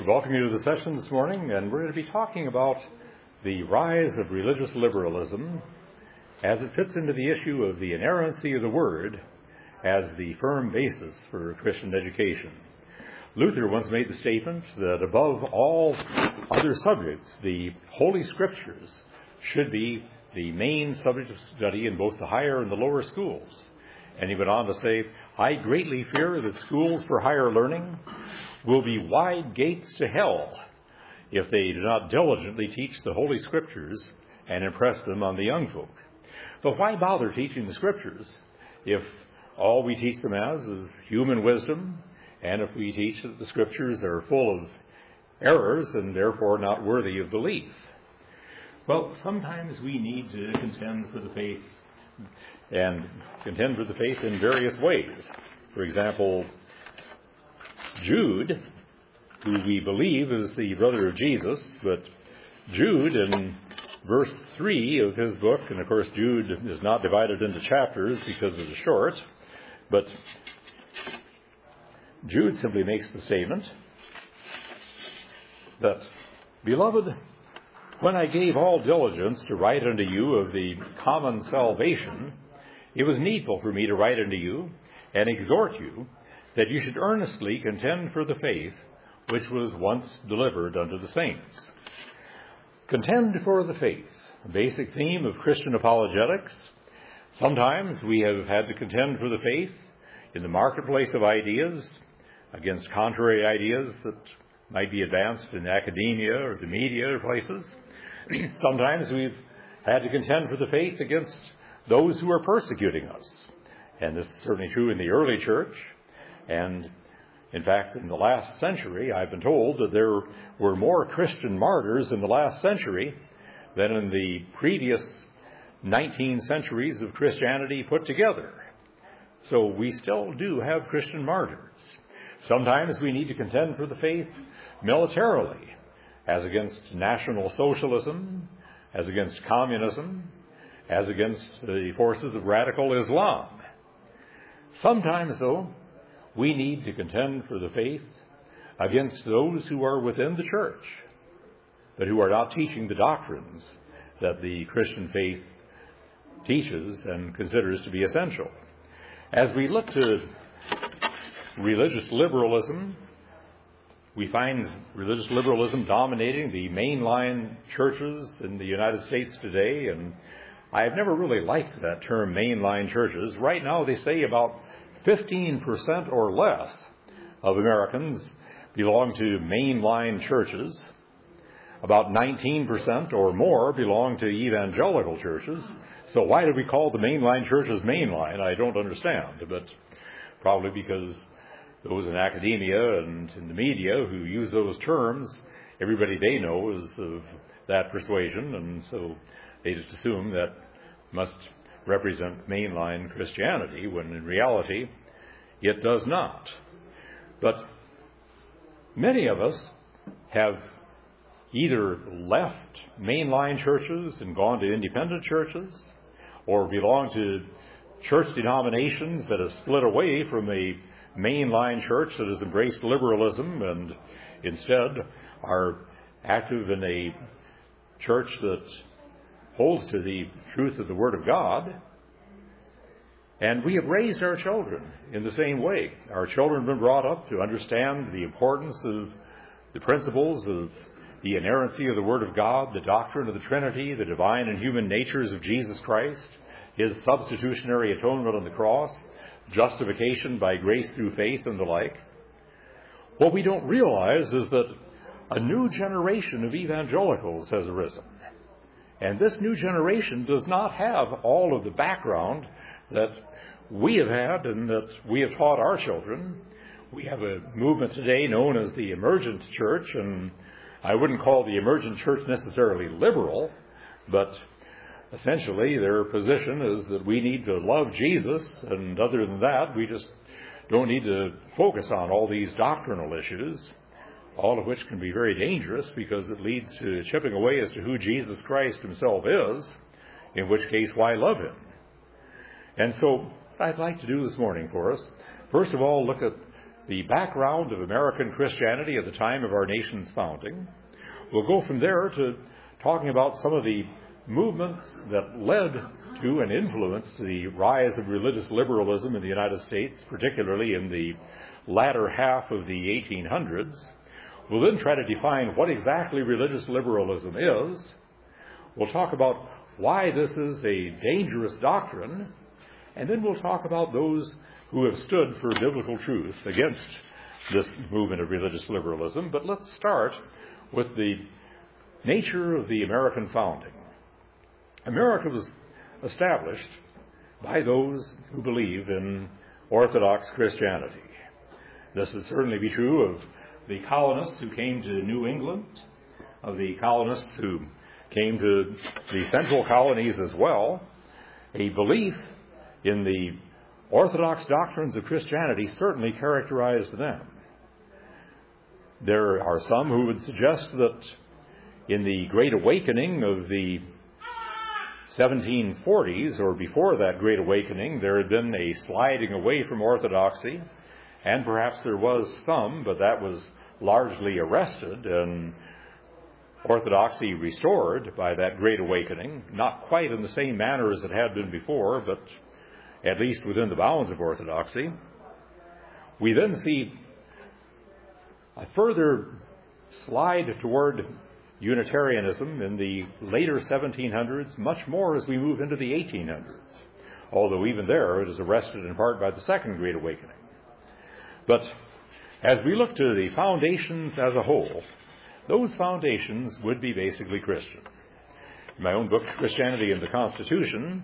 Welcome you to the session this morning, and we're going to be talking about the rise of religious liberalism as it fits into the issue of the inerrancy of the Word as the firm basis for Christian education. Luther once made the statement that above all other subjects, the Holy Scriptures should be the main subject of study in both the higher and the lower schools. And he went on to say, I greatly fear that schools for higher learning will be wide gates to hell if they do not diligently teach the Holy Scriptures and impress them on the young folk. But why bother teaching the Scriptures if all we teach them as is human wisdom, and if we teach that the Scriptures are full of errors and therefore not worthy of belief? Well, sometimes we need to contend for the faith, and contend for the faith in various ways. For example, Jude, who we believe is the brother of Jesus, but Jude in verse 3 of his book, and of course Jude is not divided into chapters because it is short, but Jude simply makes the statement that, Beloved, when I gave all diligence to write unto you of the common salvation, it was needful for me to write unto you and exhort you that you should earnestly contend for the faith which was once delivered unto the saints. Contend for the faith, a basic theme of Christian apologetics. Sometimes we have had to contend for the faith in the marketplace of ideas against contrary ideas that might be advanced in academia or the media or places. Sometimes we've had to contend for the faith against those who are persecuting us. And this is certainly true in the early church. And in fact, in the last century, I've been told that there were more Christian martyrs in the last century than in the previous 19 centuries of Christianity put together. So we still do have Christian martyrs. Sometimes we need to contend for the faith militarily, as against National Socialism, as against communism, as against the forces of radical Islam. Sometimes, though, we need to contend for the faith against those who are within the church, but who are not teaching the doctrines that the Christian faith teaches and considers to be essential. As we look to religious liberalism, we find religious liberalism dominating the mainline churches in the United States today, and I have never really liked that term, mainline churches. Right now they say about 15% or less of Americans belong to mainline churches. About 19% or more belong to evangelical churches. So why do we call the mainline churches mainline? I don't understand, but probably because those in academia and in the media who use those terms, everybody they know is of that persuasion, and so they just assume that must represent mainline Christianity, when in reality it does not. But many of us have either left mainline churches and gone to independent churches, or belong to church denominations that have split away from a mainline church that has embraced liberalism and instead are active in a church that holds to the truth of the Word of God. And we have raised our children in the same way. Our children have been brought up to understand the importance of the principles of the inerrancy of the Word of God, the doctrine of the Trinity, the divine and human natures of Jesus Christ, His substitutionary atonement on the cross, justification by grace through faith, and the like. What we don't realize is that a new generation of evangelicals has arisen. And this new generation does not have all of the background that we have had and that we have taught our children. We have a movement today known as the Emergent Church, and I wouldn't call the Emergent Church necessarily liberal, but essentially their position is that we need to love Jesus, and other than that, we just don't need to focus on all these doctrinal issues, all of which can be very dangerous because it leads to chipping away as to who Jesus Christ himself is, in which case, why love him? And so what I'd like to do this morning for us, first of all, look at the background of American Christianity at the time of our nation's founding. We'll go from there to talking about some of the movements that led to and influenced the rise of religious liberalism in the United States, particularly in the latter half of the 1800s. We'll then try to define what exactly religious liberalism is. We'll talk about why this is a dangerous doctrine, and then we'll talk about those who have stood for biblical truth against this movement of religious liberalism. But let's start with the nature of the American founding. America was established by those who believe in Orthodox Christianity. This would certainly be true of the colonists who came to New England, of the colonists who came to the central colonies as well. A belief in the Orthodox doctrines of Christianity certainly characterized them. There are some who would suggest that in the Great Awakening of the 1740s, or before that Great Awakening, there had been a sliding away from orthodoxy, and perhaps there was some, but that was largely arrested and orthodoxy restored by that Great Awakening, not quite in the same manner as it had been before, but at least within the bounds of orthodoxy. We then see a further slide toward Unitarianism in the later 1700s, much more as we move into the 1800s, although even there it is arrested in part by the Second Great Awakening. But as we look to the foundations as a whole, those foundations would be basically Christian. In my own book, Christianity and the Constitution,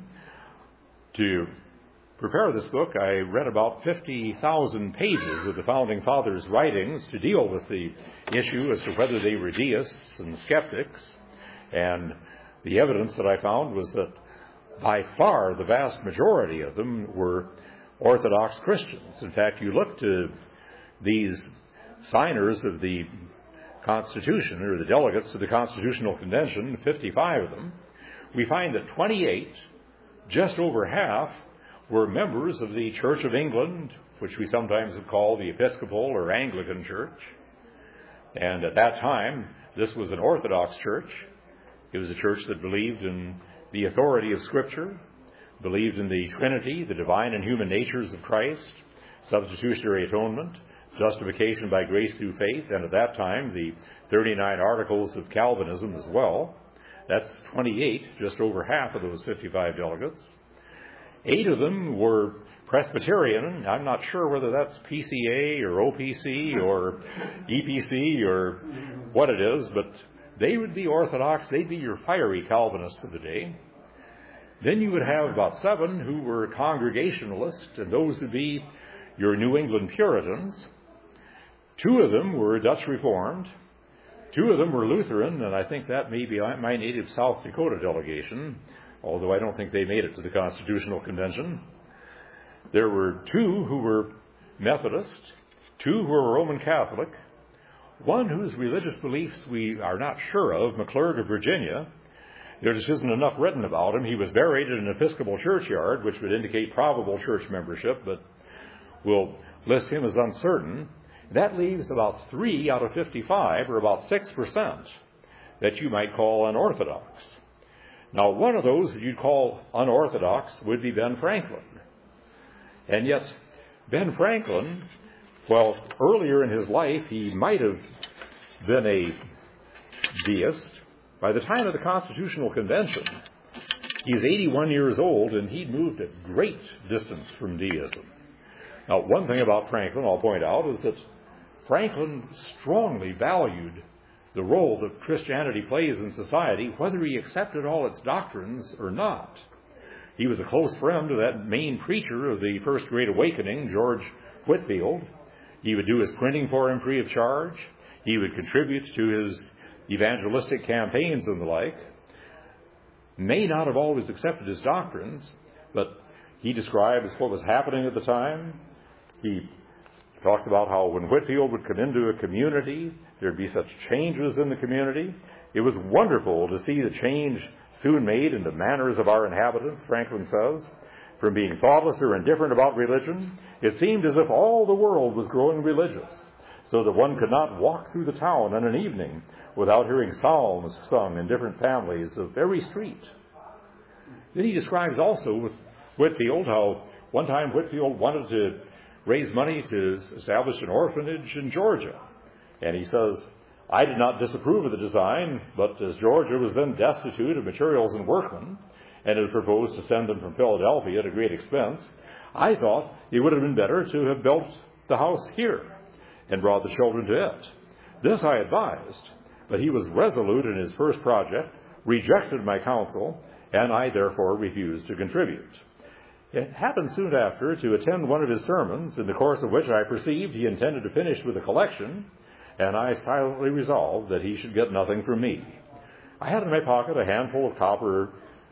to prepare this book, I read about 50,000 pages of the Founding Fathers' writings to deal with the issue as to whether they were deists and skeptics. And the evidence that I found was that by far the vast majority of them were Orthodox Christians. In fact, you look to these signers of the Constitution, or the delegates to the Constitutional Convention, 55 of them, we find that 28, just over half, were members of the Church of England, which we sometimes would call the Episcopal or Anglican Church. And at that time, this was an Orthodox church. It was a church that believed in the authority of Scripture, believed in the Trinity, the divine and human natures of Christ, substitutionary atonement, justification by grace through faith, and at that time, the 39 Articles of Calvinism as well. That's 28, just over half of those 55 delegates. 8 of them were Presbyterian. I'm not sure whether that's PCA or OPC or EPC or what it is, but they would be Orthodox. They'd be your fiery Calvinists of the day. Then you would have about 7 who were Congregationalists, and those would be your New England Puritans. 2 of them were Dutch Reformed. 2 of them were Lutheran, and I think that may be my native South Dakota delegation, although I don't think they made it to the Constitutional Convention. There were 2 who were Methodist, 2 who were Roman Catholic, 1 whose religious beliefs we are not sure of, McClurg of Virginia. There just isn't enough written about him. He was buried in an Episcopal churchyard, which would indicate probable church membership, but we'll list him as uncertain. That leaves about 3 out of 55, or about 6%, that you might call unorthodox. Now, one of those that you'd call unorthodox would be Ben Franklin. And yet, Ben Franklin, well, earlier in his life, he might have been a deist. By the time of the Constitutional Convention, he's 81 years old, and he'd moved a great distance from deism. Now, one thing about Franklin, I'll point out, is that Franklin strongly valued the role that Christianity plays in society, whether he accepted all its doctrines or not. He was a close friend of that main preacher of the First Great Awakening, George Whitefield. He would do his printing for him free of charge. He would contribute to his evangelistic campaigns and the like. May not have always accepted his doctrines, but he described what was happening at the time. He talked about how when Whitefield would come into a community, there'd be such changes in the community. It was wonderful to see the change soon made in the manners of our inhabitants, Franklin says. from being thoughtless or indifferent about religion, it seemed as if all the world was growing religious, so that one could not walk through the town in an evening without hearing psalms sung in different families of every street. Then he describes also with Whitefield how one time Whitefield wanted to raise money to establish an orphanage in Georgia. And he says, I did not disapprove of the design, but as Georgia was then destitute of materials and workmen, and had proposed to send them from Philadelphia at a great expense, I thought it would have been better to have built the house here and brought the children to it. This I advised, but he was resolute in his first project, rejected my counsel, and I therefore refused to contribute. It happened soon after to attend one of his sermons, in the course of which I perceived he intended to finish with a collection, and I silently resolved that he should get nothing from me. I had in my pocket a handful of copper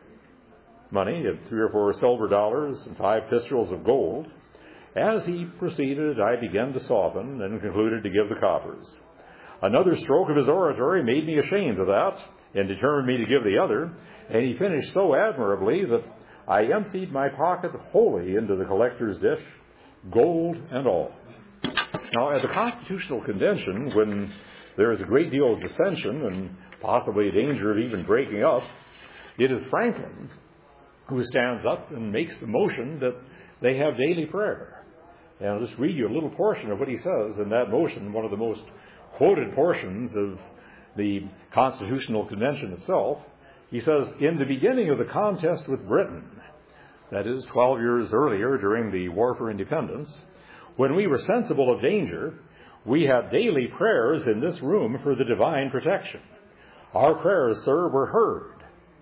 money, 3 or 4 silver dollars, and 5 pistols of gold. As he proceeded, I began to soften and concluded to give the coppers. Another stroke of his oratory made me ashamed of that and determined me to give the other, and he finished so admirably that I emptied my pocket wholly into the collector's dish, gold and all. Now, at the Constitutional Convention, when there is a great deal of dissension and possibly a danger of even breaking up, it is Franklin who stands up and makes the motion that they have daily prayer. And I'll just read you a little portion of what he says in that motion, one of the most quoted portions of the Constitutional Convention itself. He says, in the beginning of the contest with Britain, that is 12 years earlier during the War for Independence, when we were sensible of danger, we had daily prayers in this room for the divine protection. Our prayers, sir, were heard,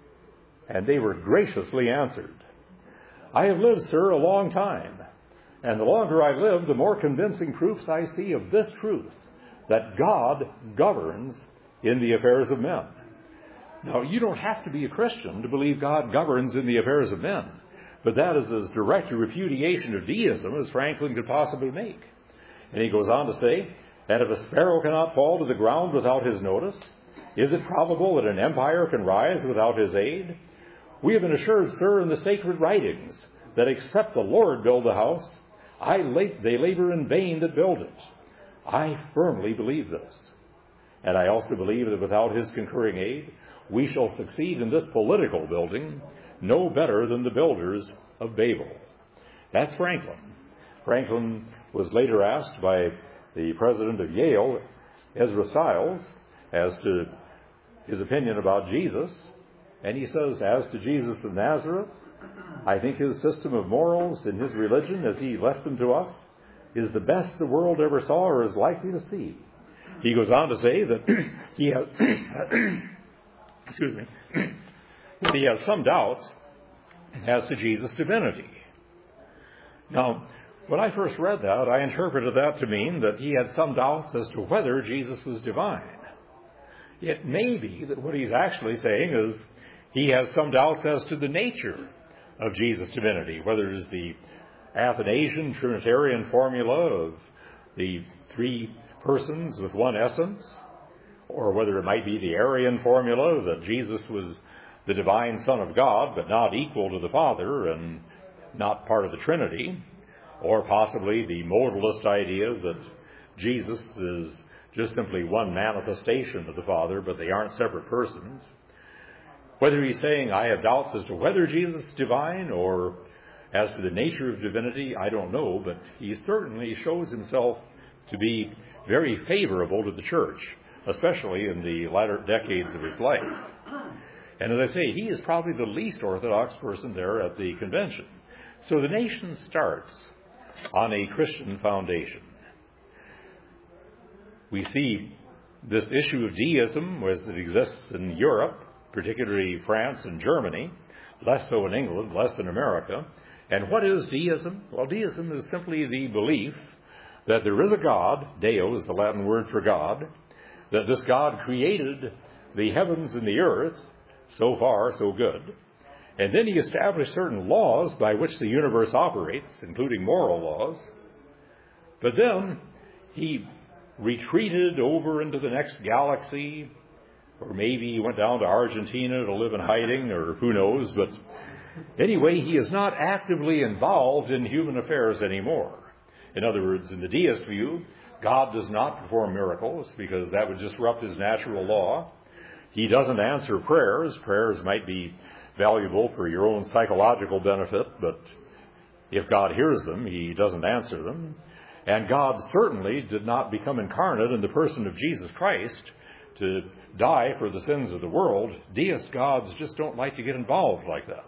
and they were graciously answered. I have lived, sir, a long time, and the longer I live, the more convincing proofs I see of this truth, that God governs in the affairs of men. Now, you don't have to be a Christian to believe God governs in the affairs of men, but that is as direct a repudiation of deism as Franklin could possibly make. And he goes on to say, and if a sparrow cannot fall to the ground without his notice, is it probable that an empire can rise without his aid? We have been assured, sir, in the sacred writings, that except the Lord build the house, they labor in vain that build it. I firmly believe this. And I also believe that without his concurring aid, we shall succeed in this political building no better than the builders of Babel. That's Franklin. Franklin was later asked by the president of Yale, Ezra Stiles, as to his opinion about Jesus. And he says, as to Jesus of Nazareth, I think his system of morals and his religion, as he left them to us, is the best the world ever saw or is likely to see. He goes on to say that he has, that he has some doubts as to Jesus' divinity. Now, when I first read that, I interpreted that to mean that he had some doubts as to whether Jesus was divine. It may be that what he's actually saying is he has some doubts as to the nature of Jesus' divinity, whether it is the Athanasian Trinitarian formula of the 3 persons with one essence, or whether it might be the Arian formula that Jesus was the divine Son of God, but not equal to the Father and not part of the Trinity, or possibly the modalist idea that Jesus is just simply one manifestation of the Father, but they aren't separate persons. Whether he's saying, I have doubts as to whether Jesus is divine or as to the nature of divinity, I don't know, but he certainly shows himself to be very favorable to the church, especially in the latter decades of his life. And as I say, he is probably the least orthodox person there at the convention. So the nation starts on a Christian foundation. We see this issue of deism as it exists in Europe, particularly France and Germany, less so in England, less in America. And what is deism? Well, deism is simply the belief that there is a God, Deo is the Latin word for God, that this God created the heavens and the earth, so far so good, and then he established certain laws by which the universe operates, including moral laws, but then he retreated over into the next galaxy, or maybe he went down to Argentina to live in hiding, or who knows, but Anyway, he is not actively involved in human affairs anymore. In other words, in the deist view, God does not perform miracles because that would disrupt his natural law. He doesn't answer prayers. Prayers might be valuable for your own psychological benefit, but if God hears them, he doesn't answer them. And God certainly did not become incarnate in the person of Jesus Christ to die for the sins of the world. Deist gods just don't like to get involved like that.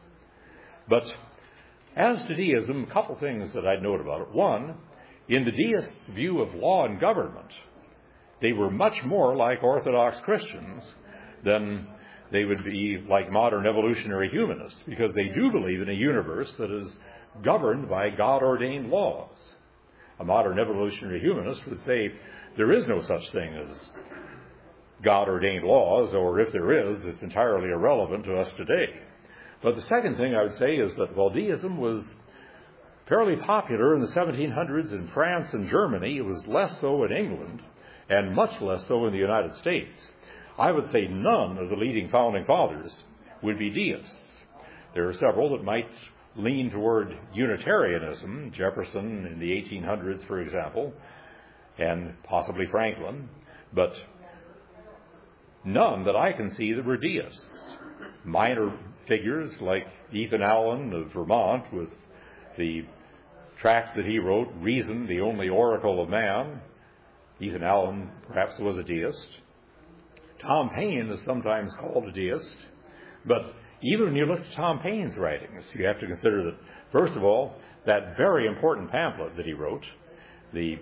But as to deism, a couple things that I'd note about it. One, in the deists' view of law and government, they were much more like Orthodox Christians than they would be like modern evolutionary humanists, because they do believe in a universe that is governed by God-ordained laws. A modern evolutionary humanist would say there is no such thing as God-ordained laws, or if there is, it's entirely irrelevant to us today. But the second thing I would say is that while deism was fairly popular in the 1700s in France and Germany, it was less so in England and much less so in the United States. I would say none of the leading founding fathers would be deists. There are several that might lean toward Unitarianism, Jefferson in the 1800s, for example, and possibly Franklin, but none that I can see that were deists. Minor figures like Ethan Allen of Vermont with the tract that he wrote, Reason, the Only Oracle of Man. Ethan Allen perhaps was a deist. Tom Paine is sometimes called a deist, but even when you look at Tom Paine's writings, you have to consider that, first of all, that very important pamphlet that he wrote, the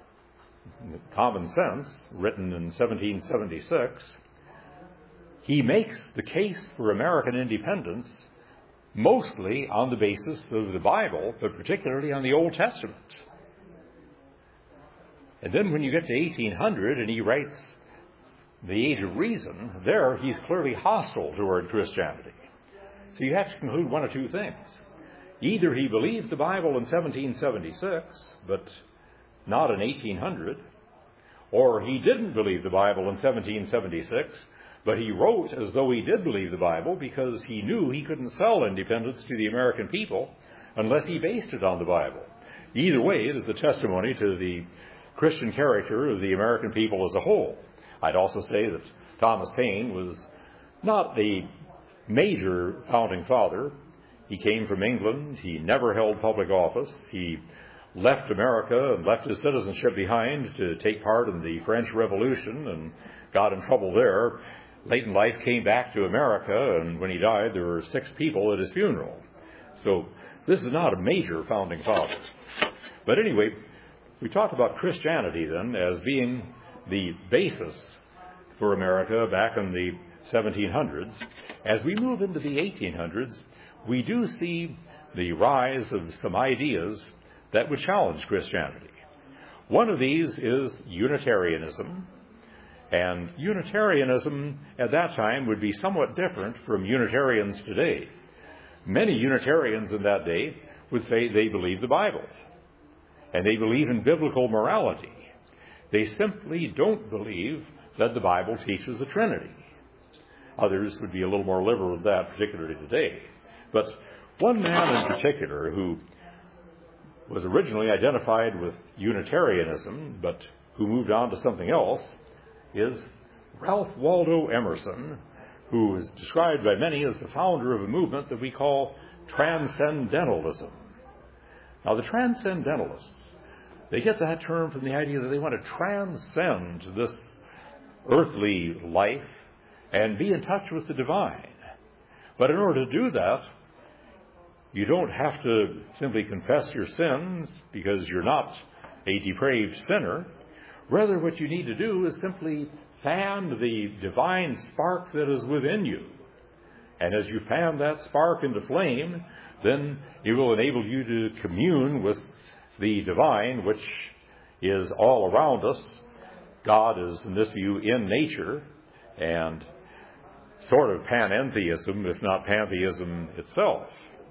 Common Sense, written in 1776, he makes the case for American independence mostly on the basis of the Bible, but particularly on the Old Testament. And then when you get to 1800 and he writes The Age of Reason, there he's clearly hostile toward Christianity. So you have to conclude one of two things. Either he believed the Bible in 1776, but not in 1800, or he didn't believe the Bible in 1776, but he wrote as though he did believe the Bible because he knew he couldn't sell independence to the American people unless he based it on the Bible. Either way, it is the testimony to the Christian character of the American people as a whole. I'd also say that Thomas Paine was not a major founding father. He came from England. He never held public office. He left America and left his citizenship behind to take part in the French Revolution and got in trouble there. Late in life came back to America, and when he died, there were 6 people at his funeral. So this is not a major founding father. But anyway, we talked about Christianity then as being the basis for America back in the 1700s. As we move into the 1800s, we do see the rise of some ideas that would challenge Christianity. One of these is Unitarianism. And Unitarianism at that time would be somewhat different from Unitarians today. Many Unitarians in that day would say they believe the Bible, and they believe in biblical morality. They simply don't believe that the Bible teaches a Trinity. Others would be a little more liberal with that, particularly today. But one man in particular who was originally identified with Unitarianism, but who moved on to something else, is Ralph Waldo Emerson, who is described by many as the founder of a movement that we call Transcendentalism. Now, the Transcendentalists, they get that term from the idea that they want to transcend this earthly life and be in touch with the divine. But in order to do that, you don't have to simply confess your sins because you're not a depraved sinner. Rather, what you need to do is simply fan the divine spark that is within you. And as you fan that spark into flame, then it will enable you to commune with the divine, which is all around us. God is, in this view, in nature, and sort of panentheism, if not pantheism itself.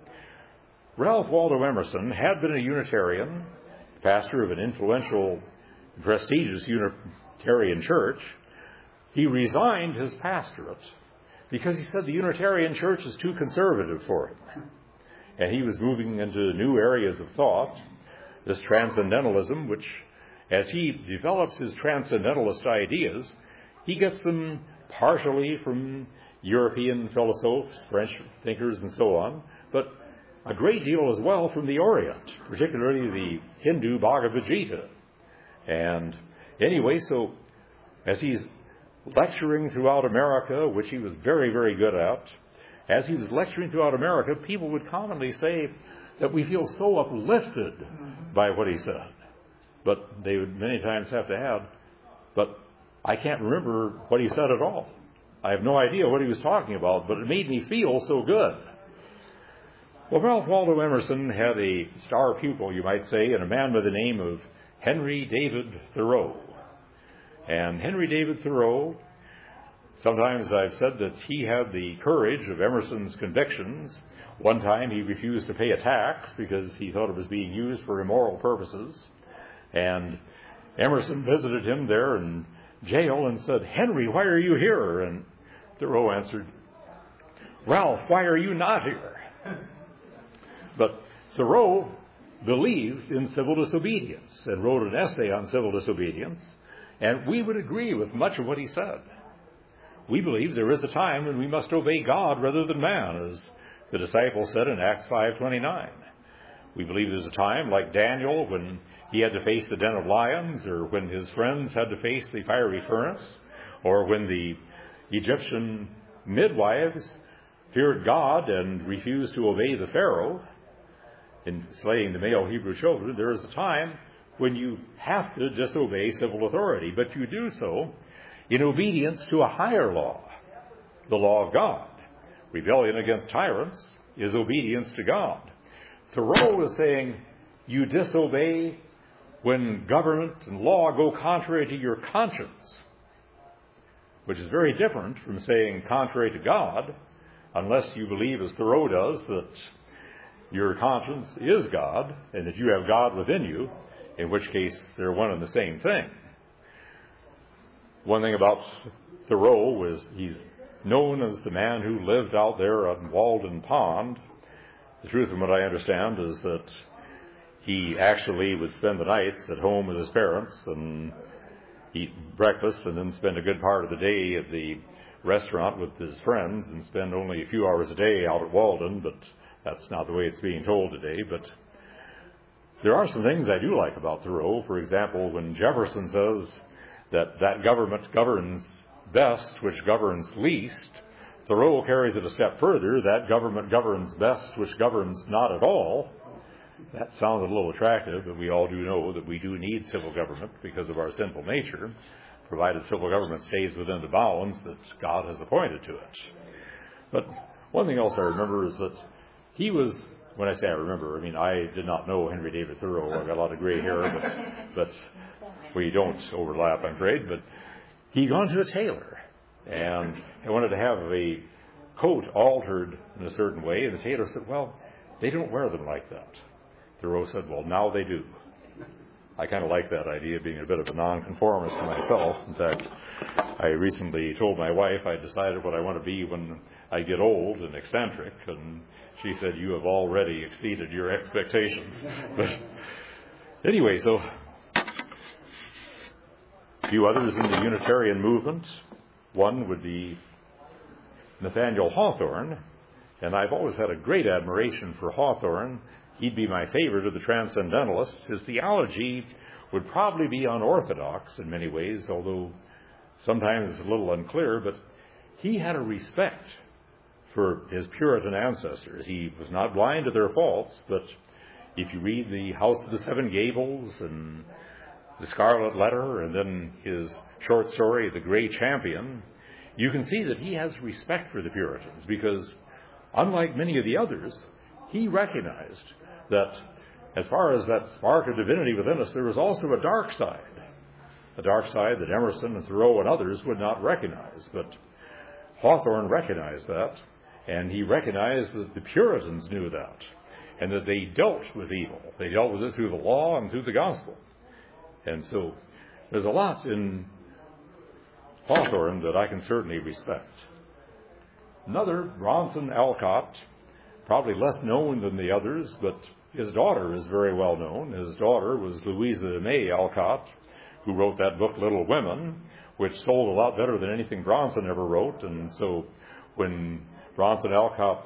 Ralph Waldo Emerson had been a Unitarian, pastor of an influential, prestigious Unitarian church. He resigned his pastorate because he said the Unitarian Church is too conservative for him. And he was moving into new areas of thought, this transcendentalism, which, as he develops his transcendentalist ideas, he gets them partially from European philosophers, French thinkers, and so on, but a great deal as well from the Orient, particularly the Hindu Bhagavad Gita. And anyway, so as he's lecturing throughout America, which he was very, very good at, as he was lecturing throughout America, people would commonly say that we feel so uplifted by what he said. But they would many times have to add, but I can't remember what he said at all. I have no idea what he was talking about, but it made me feel so good. Well, Ralph Waldo Emerson had a star pupil, you might say, and a man by the name of Henry David Thoreau. And Henry David Thoreau, sometimes I've said that he had the courage of Emerson's convictions. One time he refused to pay a tax because he thought it was being used for immoral purposes. And Emerson visited him there in jail and said, "Henry, why are you here?" And Thoreau answered, "Ralph, why are you not here?" But Thoreau believed in civil disobedience and wrote an essay on civil disobedience, and we would agree with much of what he said. We believe there is a time when we must obey God rather than man, as the disciples said in Acts 5:29. We believe there's a time, like Daniel, when he had to face the den of lions, or when his friends had to face the fiery furnace, or when the Egyptian midwives feared God and refused to obey the Pharaoh in slaying the male Hebrew children. There is a time when you have to disobey civil authority, but you do so in obedience to a higher law, the law of God. Rebellion against tyrants is obedience to God. Thoreau is saying you disobey when government and law go contrary to your conscience, which is very different from saying contrary to God, unless you believe, as Thoreau does, that your conscience is God and that you have God within you, in which case they're one and the same thing. One thing about Thoreau was he's known as the man who lived out there on Walden Pond. The truth, from what I understand, is that he actually would spend the nights at home with his parents and eat breakfast and then spend a good part of the day at the restaurant with his friends and spend only a few hours a day out at Walden, but that's not the way it's being told today. But there are some things I do like about Thoreau. For example, when Jefferson says that government governs best which governs least, Thoreau carries it a step further, that government governs best which governs not at all. That sounds a little attractive, but we all do know that we do need civil government because of our sinful nature, provided civil government stays within the bounds that God has appointed to it. But one thing else I remember is that he was, when I say I remember, I mean I did not know Henry David Thoreau. I've got a lot of gray hair, but we don't overlap, I'm afraid. But he'd gone to a tailor, and he wanted to have a coat altered in a certain way, and the tailor said, "Well, they don't wear them like that." Thoreau said, "Well, now they do." I kind of like that idea, being a bit of a nonconformist to myself. In fact, I recently told my wife I decided what I want to be when I get old and eccentric, and she said, "You have already exceeded your expectations." But anyway, so a few others in the Unitarian movement. One would be Nathaniel Hawthorne, and I've always had a great admiration for Hawthorne. He'd be my favorite of the Transcendentalists. His theology would probably be unorthodox in many ways, although sometimes it's a little unclear, but he had a respect for his Puritan ancestors. He was not blind to their faults, but if you read The House of the Seven Gables and The Scarlet Letter, and then his short story, The Grey Champion, you can see that he has respect for the Puritans, because unlike many of the others, he recognized that as far as that spark of divinity within us, there was also a dark side that Emerson and Thoreau and others would not recognize. But Hawthorne recognized that, and he recognized that the Puritans knew that, and that they dealt with evil. They dealt with it through the law and through the gospel. And so there's a lot in Hawthorne that I can certainly respect. Another, Bronson Alcott, probably less known than the others, but his daughter is very well known. His daughter was Louisa May Alcott, who wrote that book, Little Women, which sold a lot better than anything Bronson ever wrote. And so when Bronson Alcott's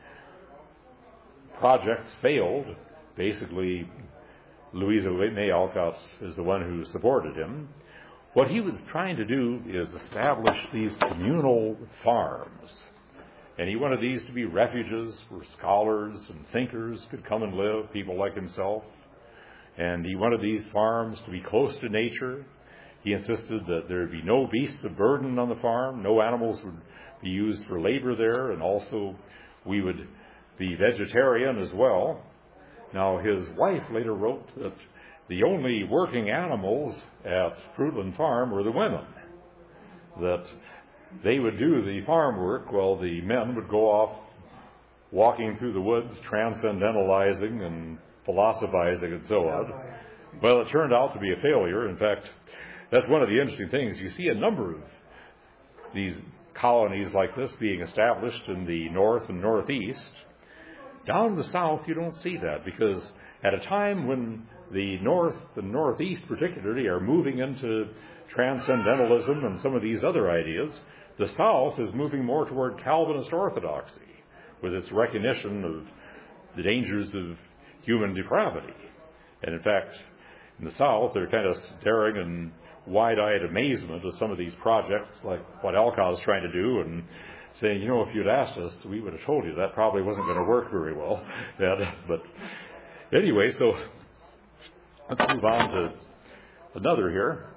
projects failed, basically Louisa May Alcott is the one who supported him. What he was trying to do is establish these communal farms. And he wanted these to be refuges where scholars and thinkers could come and live, people like himself. And he wanted these farms to be close to nature. He insisted that there would be no beasts of burden on the farm, no animals would be used for labor there, and also we would be vegetarian as well. Now, his wife later wrote that the only working animals at Fruitland Farm were the women, that they would do the farm work while the men would go off walking through the woods, transcendentalizing and philosophizing and so on. Well, it turned out to be a failure. In fact, that's one of the interesting things. You see a number of these colonies like this being established in the north and northeast. Down in the south, you don't see that, because at a time when the north and northeast particularly are moving into transcendentalism and some of these other ideas, the south is moving more toward Calvinist orthodoxy with its recognition of the dangers of human depravity. And in fact, in the south, they're kind of staring in wide-eyed amazement at some of these projects, like what Alcott is trying to do, and saying, you know, if you'd asked us, we would have told you that probably wasn't going to work very well. But anyway, so let's move on to another here,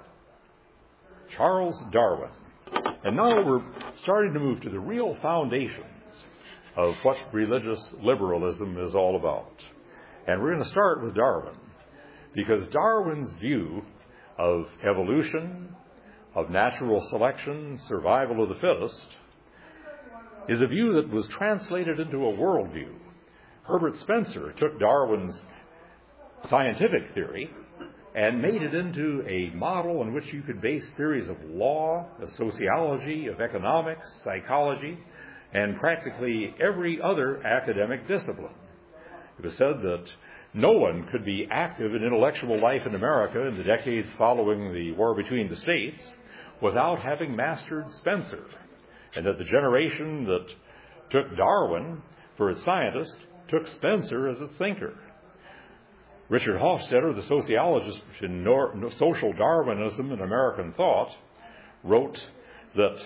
Charles Darwin. And now we're starting to move to the real foundations of what religious liberalism is all about. And we're going to start with Darwin, because Darwin's view of evolution, of natural selection, survival of the fittest, is a view that was translated into a worldview. Herbert Spencer took Darwin's scientific theory and made it into a model in which you could base theories of law, of sociology, of economics, psychology, and practically every other academic discipline. It was said that no one could be active in intellectual life in America in the decades following the war between the states without having mastered Spencer, and that the generation that took Darwin for its scientist took Spencer as its thinker. Richard Hofstadter, the sociologist in Social Darwinism and American Thought, wrote that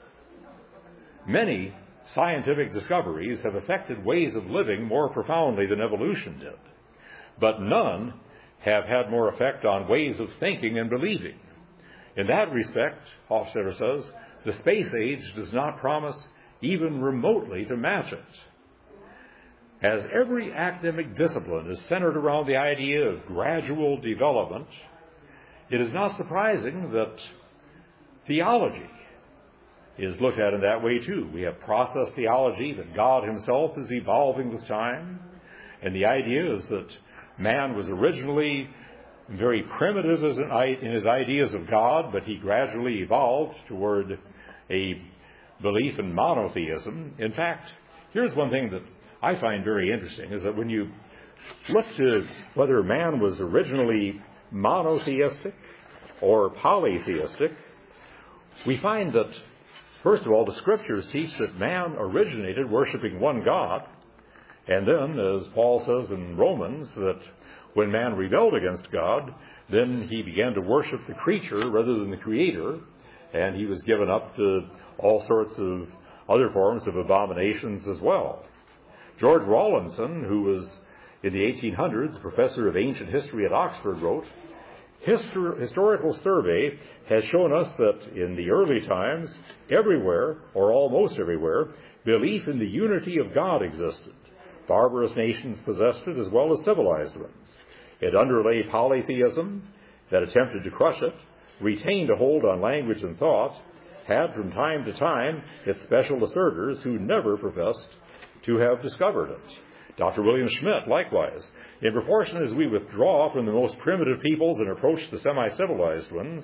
many scientific discoveries have affected ways of living more profoundly than evolution did, but none have had more effect on ways of thinking and believing. In that respect, Hofstadter says, the space age does not promise even remotely to match it. As every academic discipline is centered around the idea of gradual development, it is not surprising that theology is looked at in that way too. We have process theology, that God himself is evolving with time, and the idea is that man was originally very primitive in his ideas of God, but he gradually evolved toward a belief in monotheism. In fact, here's one thing that I find very interesting, is that when you look to whether man was originally monotheistic or polytheistic, we find that, first of all, the scriptures teach that man originated worshiping one God, and then, as Paul says in Romans, that when man rebelled against God, then he began to worship the creature rather than the creator, and he was given up to all sorts of other forms of abominations as well. George Rawlinson, who was in the 1800s professor of ancient history at Oxford, wrote, Historical survey has shown us that in the early times, everywhere, or almost everywhere, belief in the unity of God existed. Barbarous nations possessed it as well as civilized ones. It underlay polytheism that attempted to crush it, retained a hold on language and thought, had from time to time its special asserters who never professed to have discovered it. Dr. William Schmidt, likewise, in proportion as we withdraw from the most primitive peoples and approach the semi-civilized ones,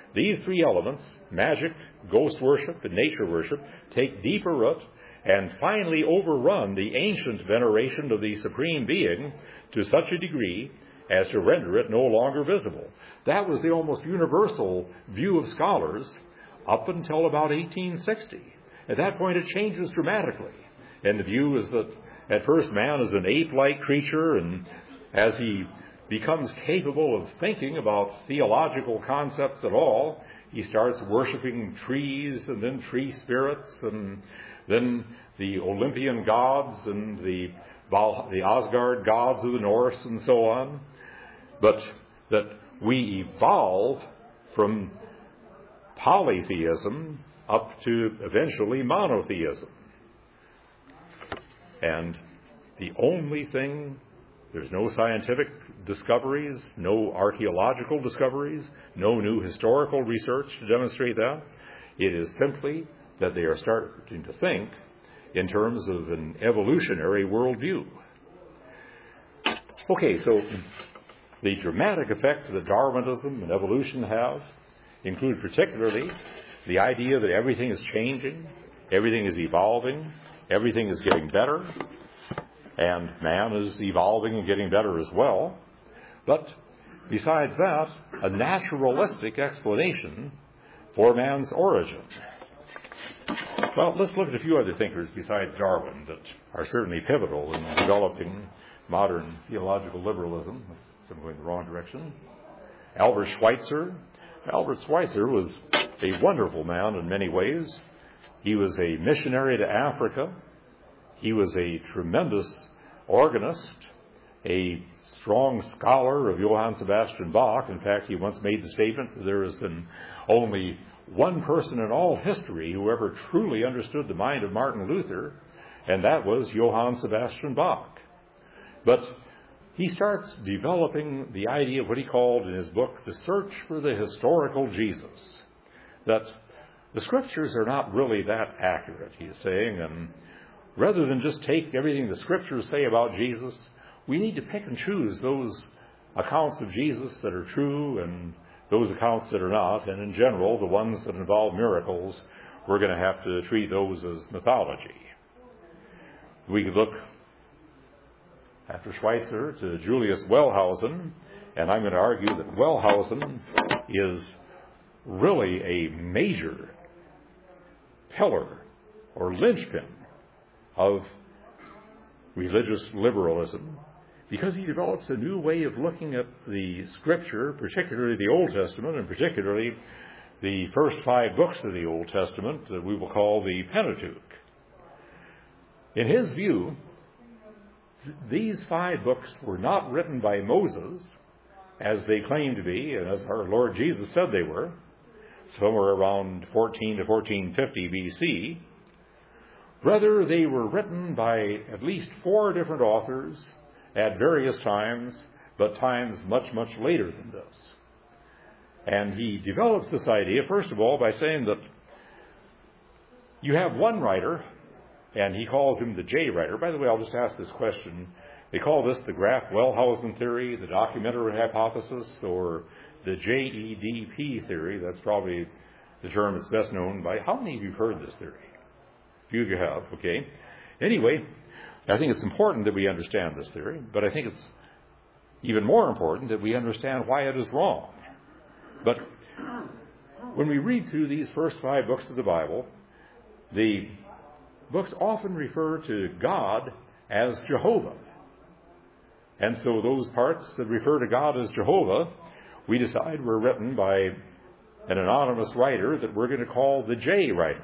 these three elements, magic, ghost worship, and nature worship, take deeper root and finally overrun the ancient veneration of the Supreme Being to such a degree as to render it no longer visible. That was the almost universal view of scholars up until about 1860. At that point, it changes dramatically. And the view is that at first man is an ape-like creature, and as he becomes capable of thinking about theological concepts at all, he starts worshiping trees and then tree spirits and then the Olympian gods and the Asgard gods of the Norse and so on. But that we evolve from polytheism up to eventually monotheism. And the only thing, there's no scientific discoveries, no archaeological discoveries, no new historical research to demonstrate that. It is simply that they are starting to think in terms of an evolutionary worldview. Okay, so the dramatic effect that Darwinism and evolution have include particularly the idea that everything is changing, everything is evolving, everything is getting better, and man is evolving and getting better as well. But besides that, a naturalistic explanation for man's origin. Well, let's look at a few other thinkers besides Darwin that are certainly pivotal in developing modern theological liberalism. I'm going the wrong direction. Albert Schweitzer. Albert Schweitzer was a wonderful man in many ways. He was a missionary to Africa. He was a tremendous organist, a strong scholar of Johann Sebastian Bach. In fact, he once made the statement that there has been only one person in all history who ever truly understood the mind of Martin Luther, and that was Johann Sebastian Bach. But he starts developing the idea of what he called in his book, The Search for the Historical Jesus, that the Scriptures are not really that accurate, he is saying, and rather than just take everything the Scriptures say about Jesus, we need to pick and choose those accounts of Jesus that are true and those accounts that are not, and in general, the ones that involve miracles, we're going to have to treat those as mythology. We could look, after Schweitzer, to Julius Wellhausen, and I'm going to argue that Wellhausen is really a major pillar or linchpin of religious liberalism, because he develops a new way of looking at the Scripture, particularly the Old Testament, and particularly the first 5 books of the Old Testament that we will call the Pentateuch. In his view, these 5 books were not written by Moses, as they claim to be, and as our Lord Jesus said they were, somewhere around 14 to 1450 BC. Rather, they were written by at least 4 different authors at various times, but times much, much later than this. And he develops this idea, first of all, by saying that you have one writer, and he calls him the J writer. By the way, I'll just ask this question. They call this the Graff-Wellhausen theory, the documentary hypothesis, or the JEDP theory. That's probably the term that's best known by. How many of you have heard this theory? A few of you have, okay. Anyway, I think it's important that we understand this theory, but I think it's even more important that we understand why it is wrong. But when we read through these first 5 books of the Bible, the books often refer to God as Jehovah. And so those parts that refer to God as Jehovah, we decide were written by an anonymous writer that we're going to call the J writer.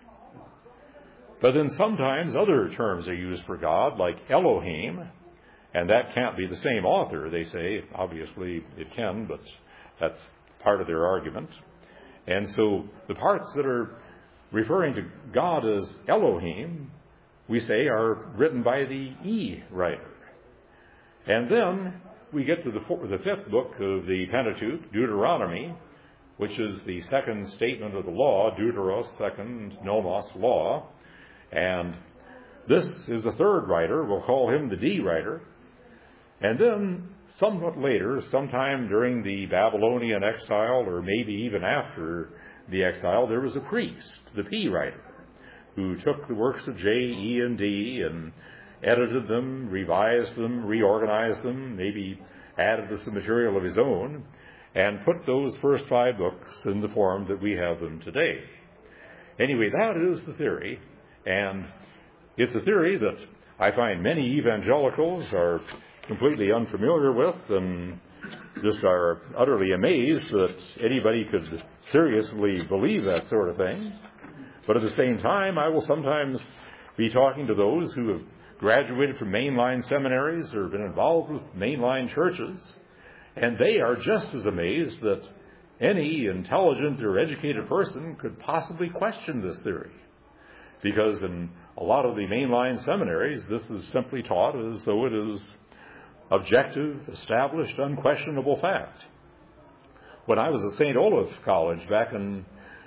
But then sometimes other terms are used for God, like Elohim, and that can't be the same author, they say. Obviously it can, but that's part of their argument. And so the parts that are referring to God as Elohim, we say, are written by the E writer. And then we get to the 5th book of the Pentateuch, Deuteronomy, which is the second statement of the law, Deuteros, second, nomos, law. And this is the 3rd writer. We'll call him the D writer. And then somewhat later, sometime during the Babylonian exile, or maybe even after the exile, there was a priest, the P writer, who took the works of J, E, and D and edited them, revised them, reorganized them, maybe added to some material of his own, and put those first 5 books in the form that we have them today. Anyway, that is the theory, and it's a theory that I find many evangelicals are completely unfamiliar with and just are utterly amazed that anybody could seriously believe that sort of thing. But at the same time, I will sometimes be talking to those who have graduated from mainline seminaries or been involved with mainline churches, and they are just as amazed that any intelligent or educated person could possibly question this theory. Because in a lot of the mainline seminaries, this is simply taught as though it is objective, established, unquestionable fact. When I was at St. Olaf College back in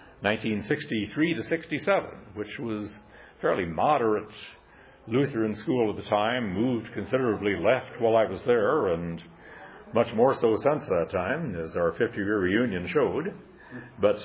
1963 to 67, which was fairly moderate Lutheran school at the time, moved considerably left while I was there, and much more so since that time, as our 50-year reunion showed. But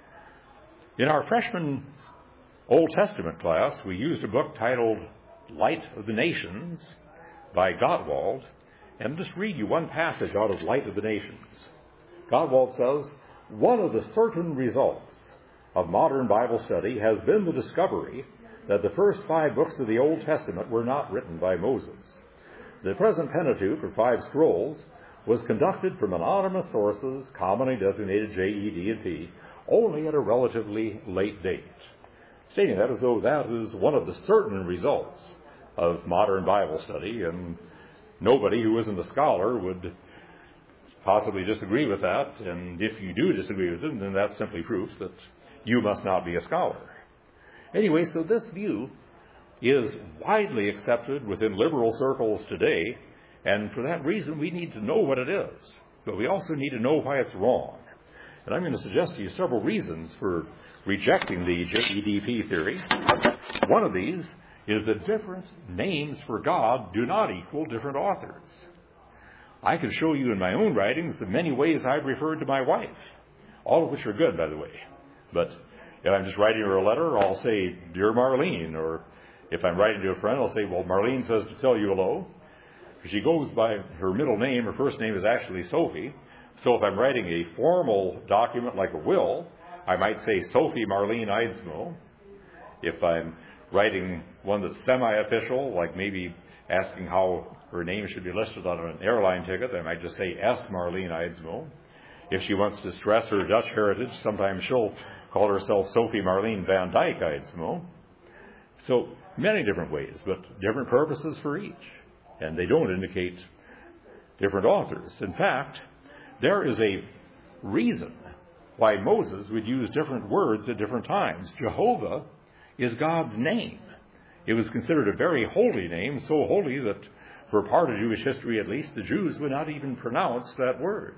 in our freshman Old Testament class, we used a book titled Light of the Nations by Gottwald, and I'll just read you one passage out of Light of the Nations. Gottwald says, "One of the certain results of modern Bible study has been the discovery that the first 5 books of the Old Testament were not written by Moses. The present Pentateuch, or 5 scrolls, was conducted from anonymous sources, commonly designated J, E, D, and P, only at a relatively late date." Stating that as though that is one of the certain results of modern Bible study, and nobody who isn't a scholar would possibly disagree with that, and if you do disagree with it, then that's simply proof that you must not be a scholar. Anyway, so this view is widely accepted within liberal circles today, and for that reason, we need to know what it is. But we also need to know why it's wrong. And I'm going to suggest to you several reasons for rejecting the JEDP theory. One of these is that different names for God do not equal different authors. I can show you in my own writings the many ways I've referred to my wife, all of which are good, by the way. But if I'm just writing her a letter, I'll say, "Dear Marlene," or if I'm writing to a friend, I'll say, "Well, Marlene says to tell you hello." She goes by her middle name. Her first name is actually Sophie. So if I'm writing a formal document like a will, I might say Sophie Marlene Eidsmoe. If I'm writing one that's semi-official, like maybe asking how her name should be listed on an airline ticket, I might just say S. Marlene Eidsmoe. If she wants to stress her Dutch heritage, sometimes she'll call herself Sophie Marlene van Dyke Eidsmoe. So many different ways, but different purposes for each. And they don't indicate different authors. In fact, there is a reason why Moses would use different words at different times. Jehovah is God's name. It was considered a very holy name, so holy that for part of Jewish history at least, the Jews would not even pronounce that word.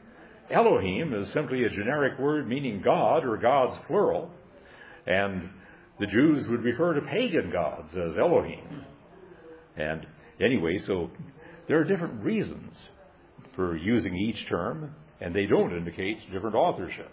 Elohim is simply a generic word meaning God, or gods plural, and the Jews would refer to pagan gods as Elohim. And anyway, so there are different reasons for using each term, and they don't indicate different authorship.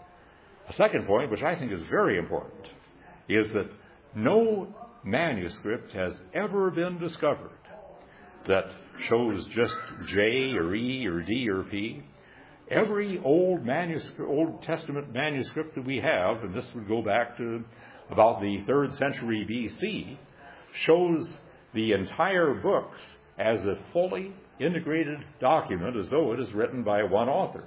A second point, which I think is very important, is that no manuscript has ever been discovered that shows just J or E or D or P. Every Old Testament manuscript that we have, and this would go back to about the 3rd century BC, shows the entire books as a fully integrated document, as though it is written by one author.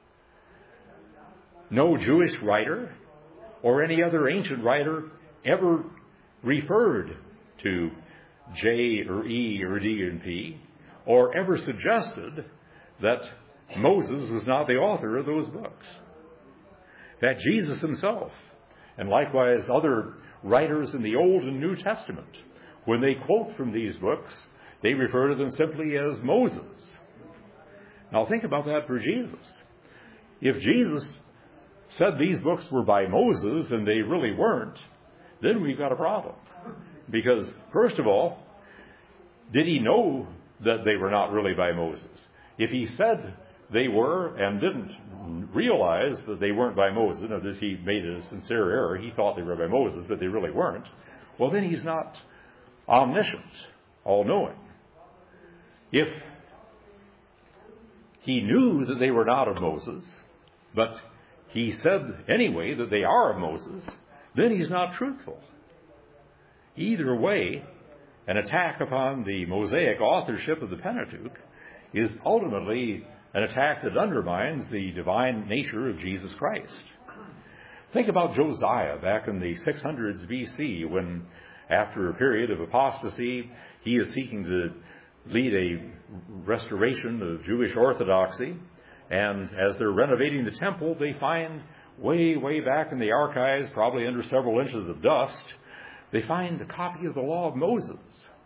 No Jewish writer or any other ancient writer ever referred to J or E or D and P, or ever suggested that Moses was not the author of those books. That Jesus himself, and likewise other writers in the Old and New Testament, when they quote from these books, they refer to them simply as Moses. Now think about that for Jesus. If Jesus said these books were by Moses and they really weren't, then we've got a problem. Because, first of all, did he know that they were not really by Moses? If he said they were and didn't realize that they weren't by Moses, now this he made a sincere error, he thought they were by Moses, but they really weren't, well then he's not omniscient, all-knowing. If he knew that they were not of Moses, but he said anyway that they are of Moses, then he's not truthful. Either way, an attack upon the Mosaic authorship of the Pentateuch is ultimately an attack that undermines the divine nature of Jesus Christ. Think about Josiah back in the 600s BC, when after a period of apostasy, he is seeking to lead a restoration of Jewish orthodoxy. And as they're renovating the temple, they find way back in the archives, probably under several inches of dust, they find a copy of the law of Moses.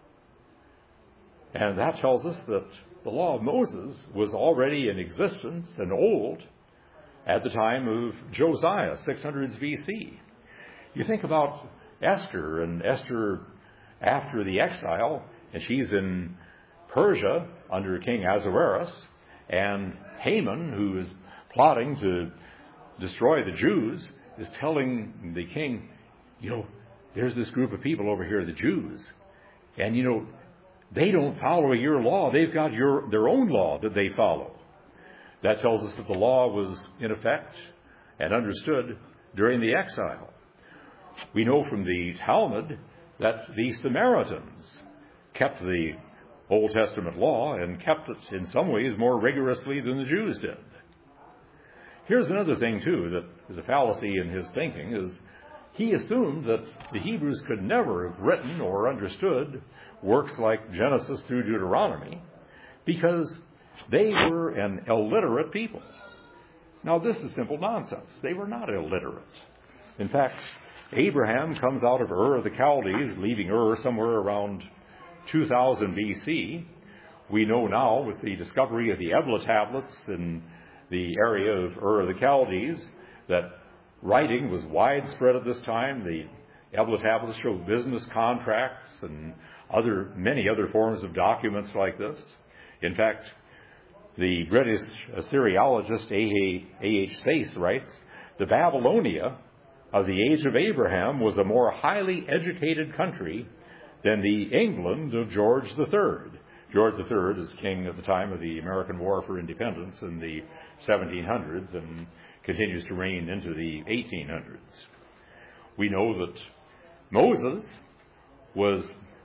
And that tells us that the law of Moses was already in existence and old at the time of Josiah, 600s BC. You think about Esther, and Esther after the exile, and she's in Persia under King Ahasuerus, and Haman, who is plotting to destroy the Jews, is telling the king, there's this group of people over here, the Jews, and they don't follow your law. They've got their own law that they follow. That tells us that the law was in effect and understood during the exile. We know from the Talmud that the Samaritans kept the Old Testament law and kept it in some ways more rigorously than the Jews did. Here's another thing, too, that is a fallacy in his thinking, is he assumed that the Hebrews could never have written or understood works like Genesis through Deuteronomy because they were an illiterate people. Now, this is simple nonsense. They were not illiterate. In fact, Abraham comes out of Ur of the Chaldees, leaving Ur somewhere around 2000 BC. We know now with the discovery of the Ebla tablets in the area of Ur of the Chaldees that writing was widespread at this time. The Ebla tablets show business contracts and many other forms of documents like this. In fact, the British Assyriologist A.H. Sayce writes, the Babylonia of the age of Abraham was a more highly educated country than the England of George III. George III is king at the time of the American War for Independence in the 1700s and continues to reign into the 1800s. We know that Moses was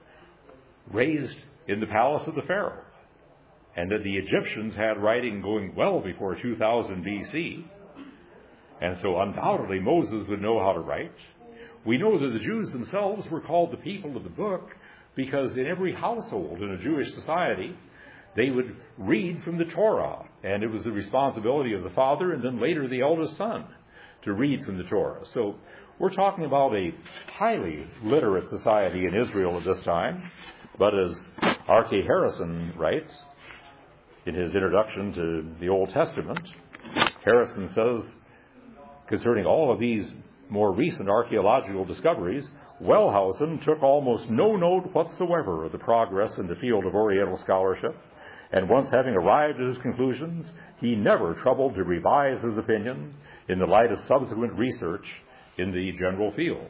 raised in the palace of the Pharaoh, and that the Egyptians had writing going well before 2000 BC, and so undoubtedly Moses would know how to write. We know that the Jews themselves were called the people of the book because in every household in a Jewish society, they would read from the Torah, and it was the responsibility of the father and then later the eldest son to read from the Torah. So we're talking about a highly literate society in Israel at this time, but as R.K. Harrison writes in his introduction to the Old Testament, Harrison says, concerning all of these more recent archaeological discoveries, Wellhausen took almost no note whatsoever of the progress in the field of Oriental scholarship, and once having arrived at his conclusions, he never troubled to revise his opinion in the light of subsequent research in the general field.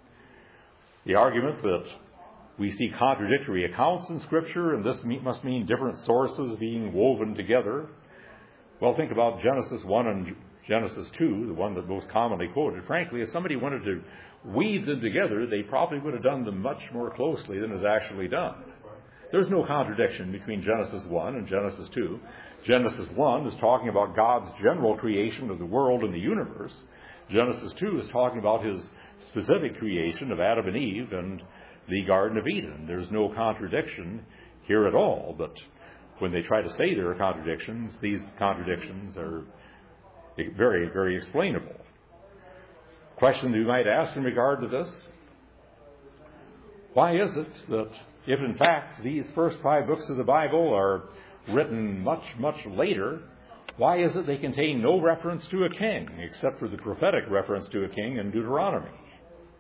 The argument that we see contradictory accounts in Scripture, and this must mean different sources being woven together. Well, think about Genesis 1 and Genesis 2, the one that most commonly quoted. Frankly, if somebody wanted to weave them together, they probably would have done them much more closely than is actually done. There's no contradiction between Genesis 1 and Genesis 2. Genesis 1 is talking about God's general creation of the world and the universe. Genesis 2 is talking about his specific creation of Adam and Eve and the Garden of Eden. There's no contradiction here at all, but when they try to say there are contradictions, these contradictions are very, very explainable. Question you might ask in regard to this: why is it that if in fact these first 5 books of the Bible are written much, much later, why is it they contain no reference to a king except for the prophetic reference to a king in Deuteronomy?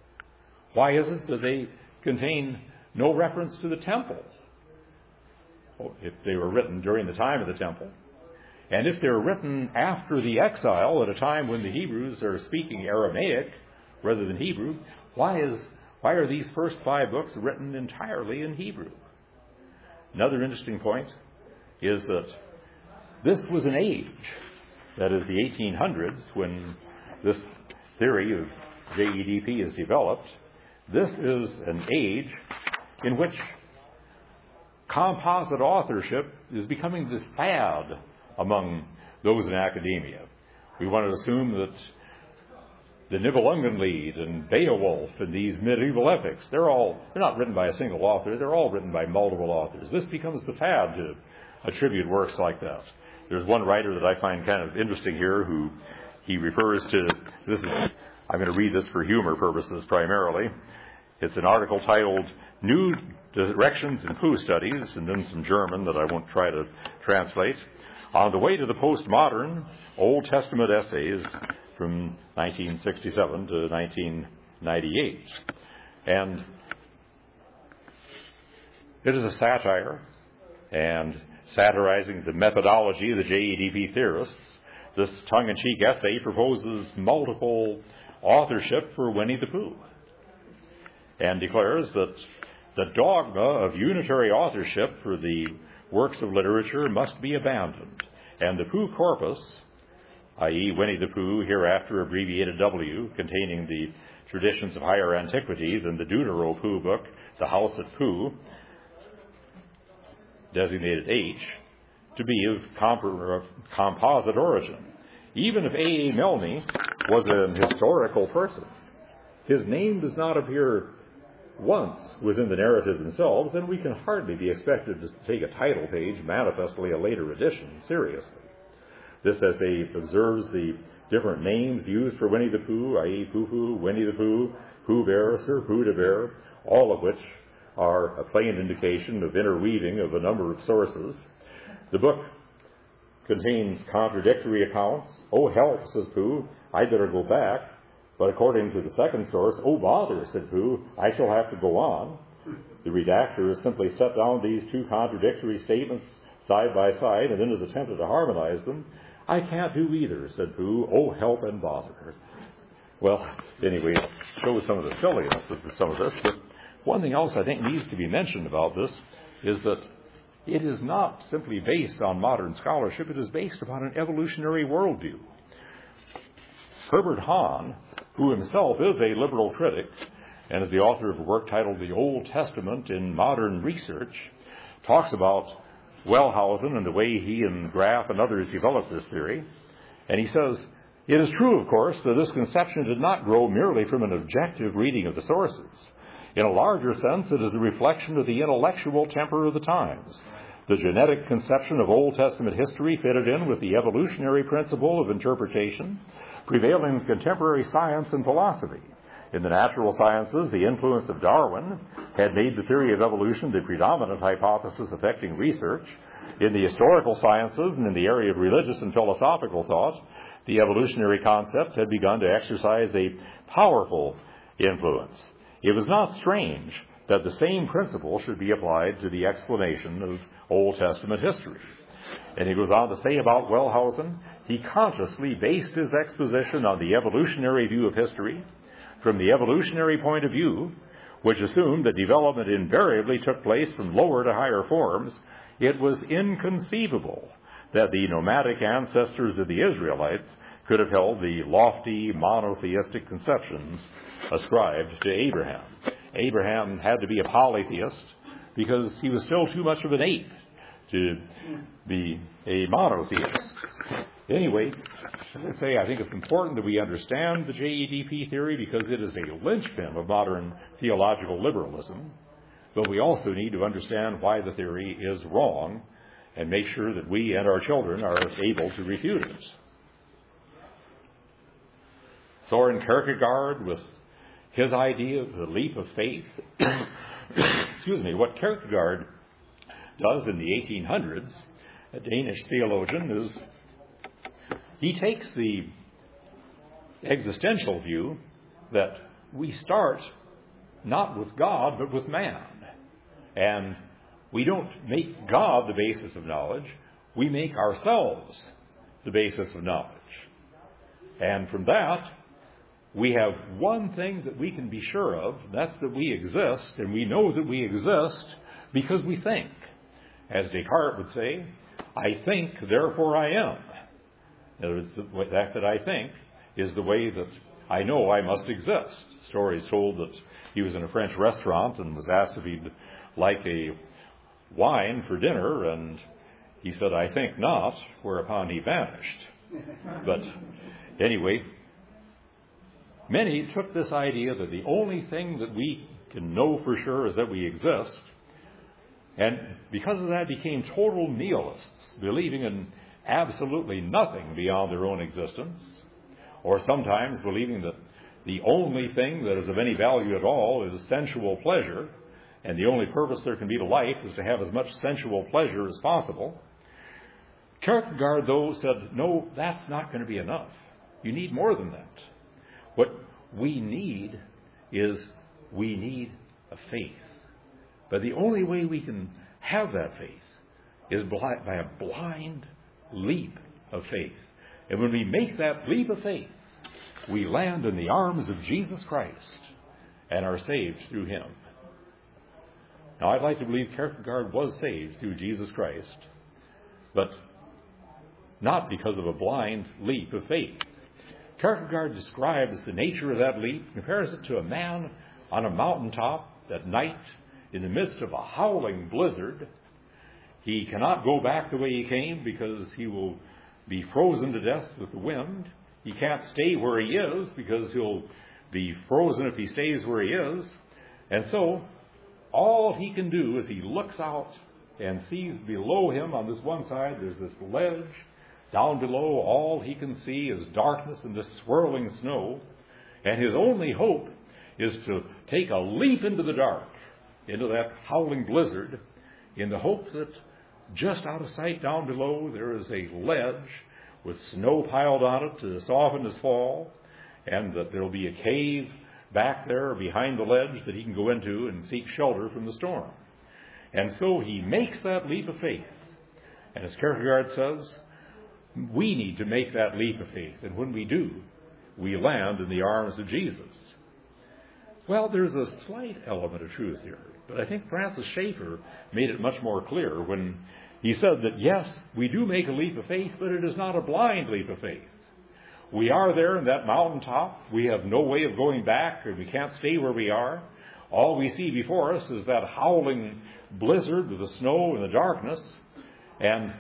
Why is it that they contain no reference to the temple? if they were written during the time of the temple. And if they're written after the exile, at a time when the Hebrews are speaking Aramaic rather than Hebrew, why are these first 5 books written entirely in Hebrew? Another interesting point is that this was an age, that is the 1800s, when this theory of JEDP is developed. This is an age in which composite authorship is becoming this fad among those in academia. We want to assume that the Nibelungenlied and Beowulf and these medieval epics, they're not written by a single author, they're all written by multiple authors. This becomes the fad to attribute works like that. There's one writer that I find kind of interesting here who he refers to, I'm going to read this for humor purposes primarily. It's an article titled New Directions in Pooh Studies, and then some German that I won't try to translate, on the way to the postmodern Old Testament essays from 1967 to 1998. And it is a satire, and satirizing the methodology of the JEDP theorists. This tongue-in-cheek essay proposes multiple authorship for Winnie the Pooh and declares that the dogma of unitary authorship for the works of literature must be abandoned, and the Pooh corpus, i.e. Winnie the Pooh, hereafter abbreviated W, containing the traditions of higher antiquity than the Deutero Pooh book, The House at Pooh, designated H, to be of composite origin. Even if A.A. Milne was an historical person, his name does not appear once within the narrative themselves, and we can hardly be expected to take a title page, manifestly a later edition, seriously. This essay observes the different names used for Winnie the Pooh, i.e. Pooh-Pooh, Winnie the Pooh, Pooh Bear, Sir Pooh de Bear, all of which are a plain indication of interweaving of a number of sources. The book contains contradictory accounts. Oh, help, says Pooh, I'd better go back. But according to the second source, oh, bother, said Pooh, I shall have to go on. The redactor has simply set down these two contradictory statements side by side and then has attempted to harmonize them. I can't do either, said Pooh. Oh, help and bother. Well, anyway, it shows some of the silliness of some of this. But one thing else I think needs to be mentioned about this is that it is not simply based on modern scholarship. It is based upon an evolutionary worldview. Herbert Hahn, who himself is a liberal critic and is the author of a work titled The Old Testament in Modern Research, talks about Wellhausen and the way he and Graff and others developed this theory. And he says, it is true, of course, that this conception did not grow merely from an objective reading of the sources. In a larger sense, it is a reflection of the intellectual temper of the times. The genetic conception of Old Testament history fitted in with the evolutionary principle of interpretation prevailing in contemporary science and philosophy. In the natural sciences, the influence of Darwin had made the theory of evolution the predominant hypothesis affecting research. In the historical sciences and in the area of religious and philosophical thought, the evolutionary concept had begun to exercise a powerful influence. It was not strange that the same principle should be applied to the explanation of Old Testament history. And he goes on to say about Wellhausen, he consciously based his exposition on the evolutionary view of history. From the evolutionary point of view, which assumed that development invariably took place from lower to higher forms, it was inconceivable that the nomadic ancestors of the Israelites could have held the lofty monotheistic conceptions ascribed to Abraham. Abraham had to be a polytheist because he was still too much of an ape to be a monotheist. Anyway, as I say, I think it's important that we understand the JEDP theory because it is a linchpin of modern theological liberalism, but we also need to understand why the theory is wrong and make sure that we and our children are able to refute it. Soren Kierkegaard, with his idea of the leap of faith, what Kierkegaard does in the 1800s, a Danish theologian, is he takes the existential view that we start not with God but with man. And We don't make God the basis of knowledge. We make ourselves the basis of knowledge. And from that, we have one thing that we can be sure of. That's that we exist, and we know that we exist because we think. As Descartes would say, I think, therefore I am. In other words, the fact that I think is the way that I know I must exist. The story is told that he was in a French restaurant and was asked if he'd like a wine for dinner, and he said, I think not, whereupon he vanished. But anyway, many took this idea that the only thing that we can know for sure is that we exist, and because of that became total nihilists, believing in absolutely nothing beyond their own existence, or sometimes believing that the only thing that is of any value at all is sensual pleasure, and the only purpose there can be to life is to have as much sensual pleasure as possible. Kierkegaard, though, said, no, that's not going to be enough. You need more than that. What we need is a faith. But the only way we can have that faith is by a blind leap of faith. And when we make that leap of faith, we land in the arms of Jesus Christ and are saved through him. Now, I'd like to believe Kierkegaard was saved through Jesus Christ, but not because of a blind leap of faith. Kierkegaard describes the nature of that leap, compares it to a man on a mountaintop at night in the midst of a howling blizzard. He cannot go back the way he came because he will be frozen to death with the wind. He can't stay where he is because he'll be frozen if he stays where he is. And so all he can do is he looks out and sees below him on this one side there's this ledge. Down below, all he can see is darkness and this swirling snow. And his only hope is to take a leap into the dark, into that howling blizzard, in the hope that just out of sight down below there is a ledge with snow piled on it to soften his fall, and that there will be a cave back there behind the ledge that he can go into and seek shelter from the storm. And so he makes that leap of faith. And as Kierkegaard says, we need to make that leap of faith. And when we do, we land in the arms of Jesus. Well, there's a slight element of truth here. But I think Francis Schaeffer made it much more clear when he said that, yes, we do make a leap of faith, but it is not a blind leap of faith. We are there in that mountaintop. We have no way of going back, and we can't stay where we are. All we see before us is that howling blizzard with the snow and the darkness. And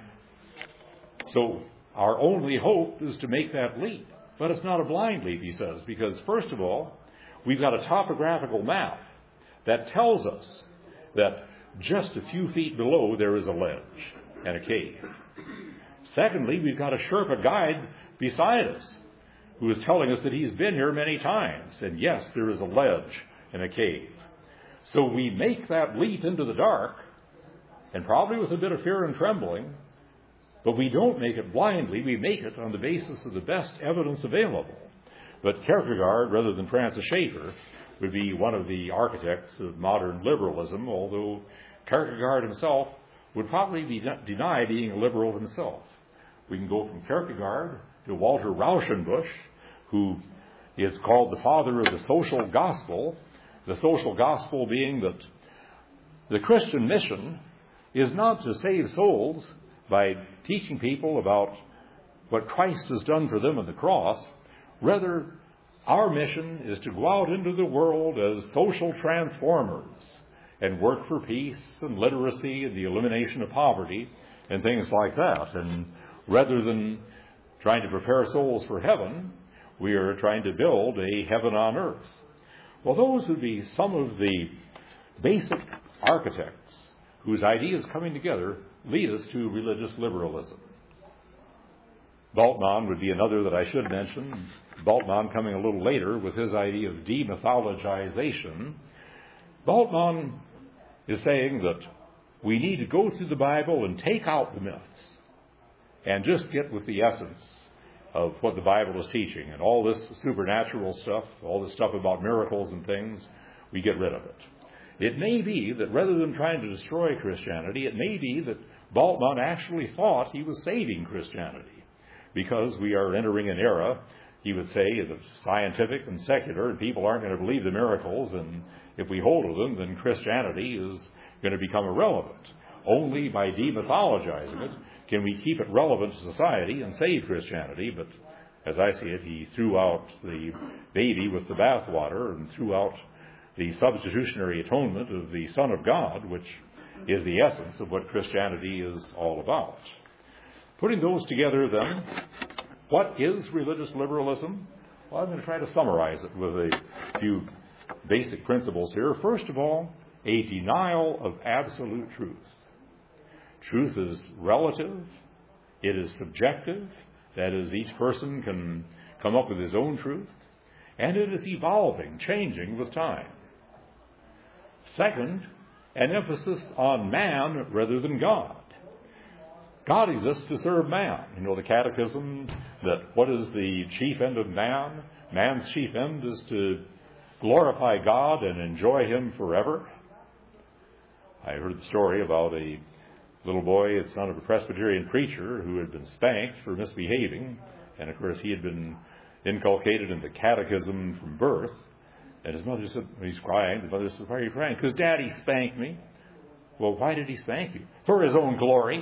so our only hope is to make that leap. But it's not a blind leap, he says, because first of all, we've got a topographical map that tells us that just a few feet below there is a ledge and a cave. Secondly, we've got a Sherpa guide beside us who is telling us that he's been here many times. And yes, there is a ledge and a cave. So we make that leap into the dark, and probably with a bit of fear and trembling, but we don't make it blindly. We make it on the basis of the best evidence available. But Kierkegaard, rather than Francis Schaeffer, would be one of the architects of modern liberalism, although Kierkegaard himself would probably deny being a liberal himself. We can go from Kierkegaard to Walter Rauschenbusch, who is called the father of the social gospel, the social gospel being that the Christian mission is not to save souls by teaching people about what Christ has done for them on the cross. Rather, our mission is to go out into the world as social transformers and work for peace and literacy and the elimination of poverty and things like that. And rather than trying to prepare souls for heaven, we are trying to build a heaven on earth. Well, those would be some of the basic architects whose ideas coming together lead us to religious liberalism. Bultmann would be another that I should mention. Bultmann coming a little later with his idea of demythologization. Bultmann is saying that we need to go through the Bible and take out the myths and just get with the essence of what the Bible is teaching. And all this supernatural stuff, all this stuff about miracles and things, we get rid of it. It may be that rather than trying to destroy Christianity, it may be that Bultmann actually thought he was saving Christianity, because we are entering an era, he would say, that's scientific and secular, and people aren't going to believe the miracles, and if we hold to them, then Christianity is going to become irrelevant. Only by demythologizing it can we keep it relevant to society and save Christianity. But as I see it, he threw out the baby with the bathwater and threw out the substitutionary atonement of the Son of God, which is the essence of what Christianity is all about. Putting those together then, what is religious liberalism? Well, I'm going to try to summarize it with a few basic principles here. First of all, a denial of absolute truth. Truth is relative. It is subjective. That is, each person can come up with his own truth. And it is evolving, changing with time. Second, an emphasis on man rather than God. God exists to serve man. You know, the catechism, that what is the chief end of man? Man's chief end is to glorify God and enjoy Him forever. I heard the story about a little boy, the son of a Presbyterian preacher, who had been spanked for misbehaving. And of course, he had been inculcated in the catechism from birth. And his mother said, when he's crying, the mother said, "Why are you crying?" "Because Daddy spanked me." "Well, why did he spank you?" "For his own glory."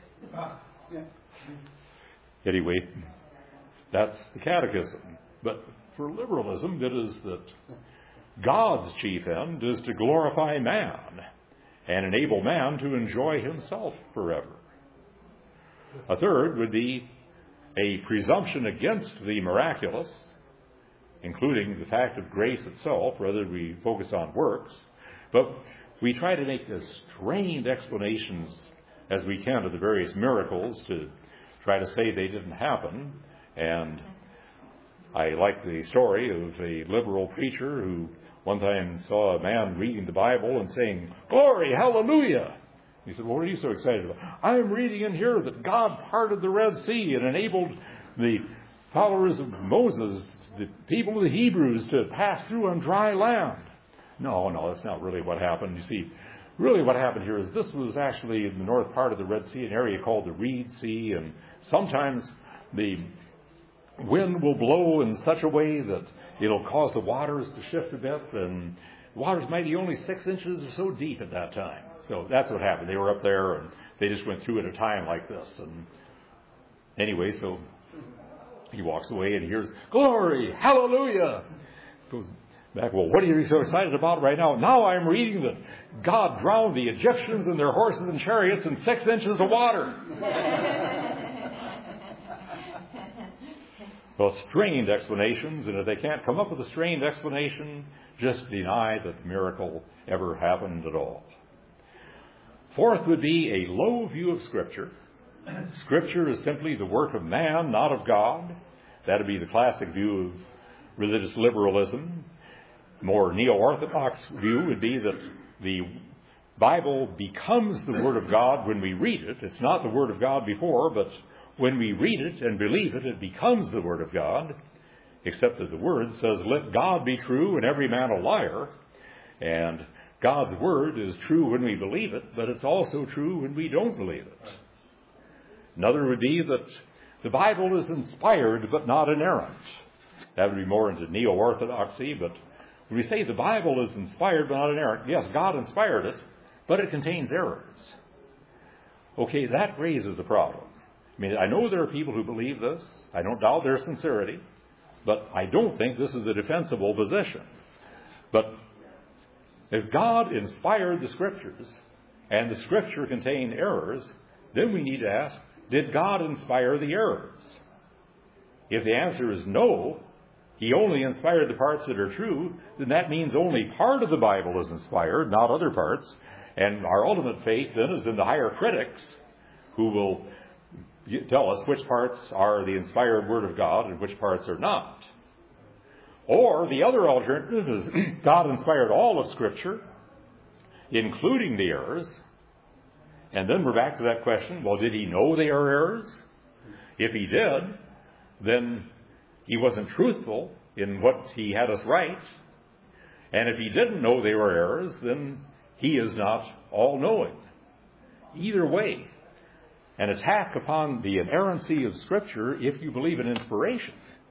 Anyway, that's the catechism. But for liberalism, it is that God's chief end is to glorify man and enable man to enjoy himself forever. A third would be a presumption against the miraculous, including the fact of grace itself, rather we focus on works, but we try to make as strained explanations as we can of the various miracles to try to say they didn't happen. And I like the story of a liberal preacher who one time saw a man reading the Bible and saying, "Glory, hallelujah." He said, "Well, what are you so excited about?" "I'm reading in here that God parted the Red Sea and enabled the followers of Moses, the people of the Hebrews, to pass through on dry land." No, that's not really what happened. You see, really what happened here is this was actually in the north part of the Red Sea, an area called the Reed Sea, and sometimes the wind will blow in such a way that it'll cause the waters to shift a bit, and the waters might be only 6 inches or so deep at that time. So that's what happened. They were up there, and they just went through at a time like this. And anyway, so he walks away and he hears, "Glory, hallelujah." Goes back, "Well, what are you so excited about right now?" "Now I'm reading that God drowned the Egyptians and their horses and chariots in 6 inches of water." Well, strained explanations, and if they can't come up with a strained explanation, just deny that the miracle ever happened at all. Fourth would be a low view of Scripture. Scripture is simply the work of man, not of God. That would be the classic view of religious liberalism. More neo-orthodox view would be that the Bible becomes the Word of God when we read it. It's not the Word of God before, but when we read it and believe it, it becomes the Word of God, except that the Word says, "Let God be true and every man a liar." And God's Word is true when we believe it, but it's also true when we don't believe it. Another would be that the Bible is inspired but not inerrant. That would be more into neo-orthodoxy, but when we say the Bible is inspired but not inerrant, yes, God inspired it, but it contains errors. Okay, that raises the problem. I mean, I know there are people who believe this. I don't doubt their sincerity, but I don't think this is a defensible position. But if God inspired the Scriptures and the Scripture contained errors, then we need to ask, did God inspire the errors? If the answer is no, He only inspired the parts that are true, then that means only part of the Bible is inspired, not other parts. And our ultimate faith then is in the higher critics who will tell us which parts are the inspired Word of God and which parts are not. Or the other alternative is God inspired all of Scripture, including the errors. And then we're back to that question, well, did He know they are errors? If He did, then He wasn't truthful in what He had us write. And if he didn't know they were errors, then he is not all-knowing. Either way, an attack upon the inerrancy of Scripture, if you believe in inspiration,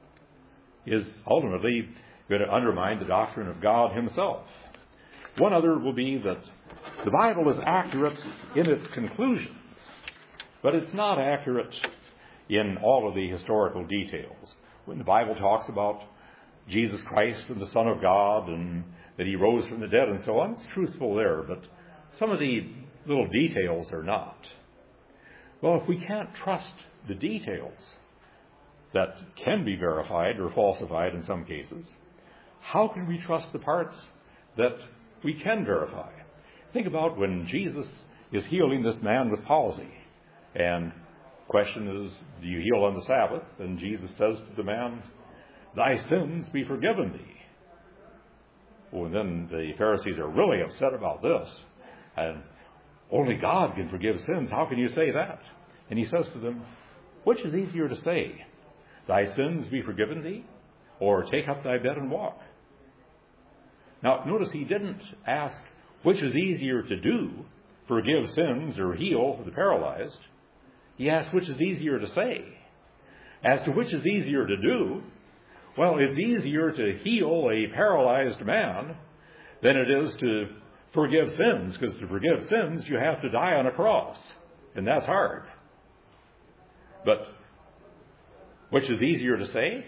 is ultimately going to undermine the doctrine of God himself. One other will be that the Bible is accurate in its conclusions, but it's not accurate in all of the historical details. When the Bible talks about Jesus Christ and the Son of God and that he rose from the dead and so on, it's truthful there, but some of the little details are not. Well, if we can't trust the details that can be verified or falsified in some cases, how can we trust the parts that we can verify? Think about when Jesus is healing this man with palsy. And the question is, do you heal on the Sabbath? And Jesus says to the man, thy sins be forgiven thee. Well, and then the Pharisees are really upset about this. And only God can forgive sins. How can you say that? And he says to them, which is easier to say? Thy sins be forgiven thee, or take up thy bed and walk? Now, notice he didn't ask which is easier to do, forgive sins or heal the paralyzed. He asked which is easier to say. As to which is easier to do, well, it's easier to heal a paralyzed man than it is to forgive sins, because to forgive sins, you have to die on a cross, and that's hard. But which is easier to say?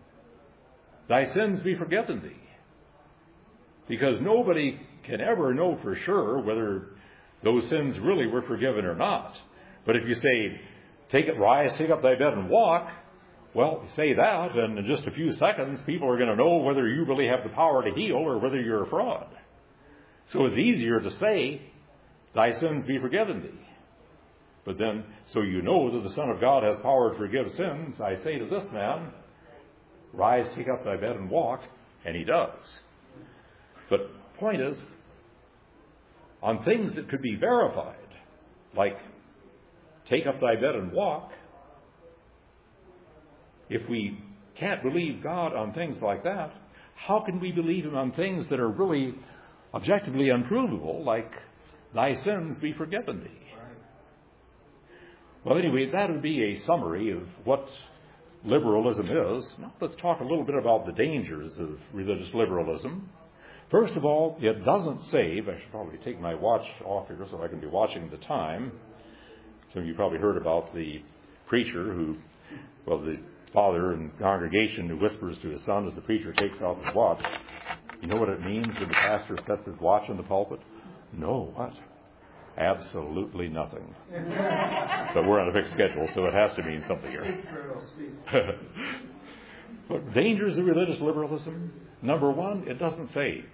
Thy sins be forgiven thee. Because nobody can ever know for sure whether those sins really were forgiven or not. But if you say, rise, take up thy bed and walk, well, you say that, and in just a few seconds, people are going to know whether you really have the power to heal or whether you're a fraud. So it's easier to say, thy sins be forgiven thee. But then, so you know that the Son of God has power to forgive sins, I say to this man, rise, take up thy bed and walk, and he does. But the point is, on things that could be verified, like take up thy bed and walk, if we can't believe God on things like that, how can we believe him on things that are really objectively unprovable, like thy sins be forgiven thee? Well, anyway, that would be a summary of what liberalism is. Now let's talk a little bit about the dangers of religious liberalism. First of all, it doesn't save. I should probably take my watch off here so I can be watching the time. Some of you probably heard about the preacher the father in the congregation who whispers to his son as the preacher takes off his watch. You know what it means when the pastor sets his watch in the pulpit? No, what? Absolutely nothing. But we're on a fixed schedule, so it has to mean something here. But dangers of religious liberalism. Number one, it doesn't save.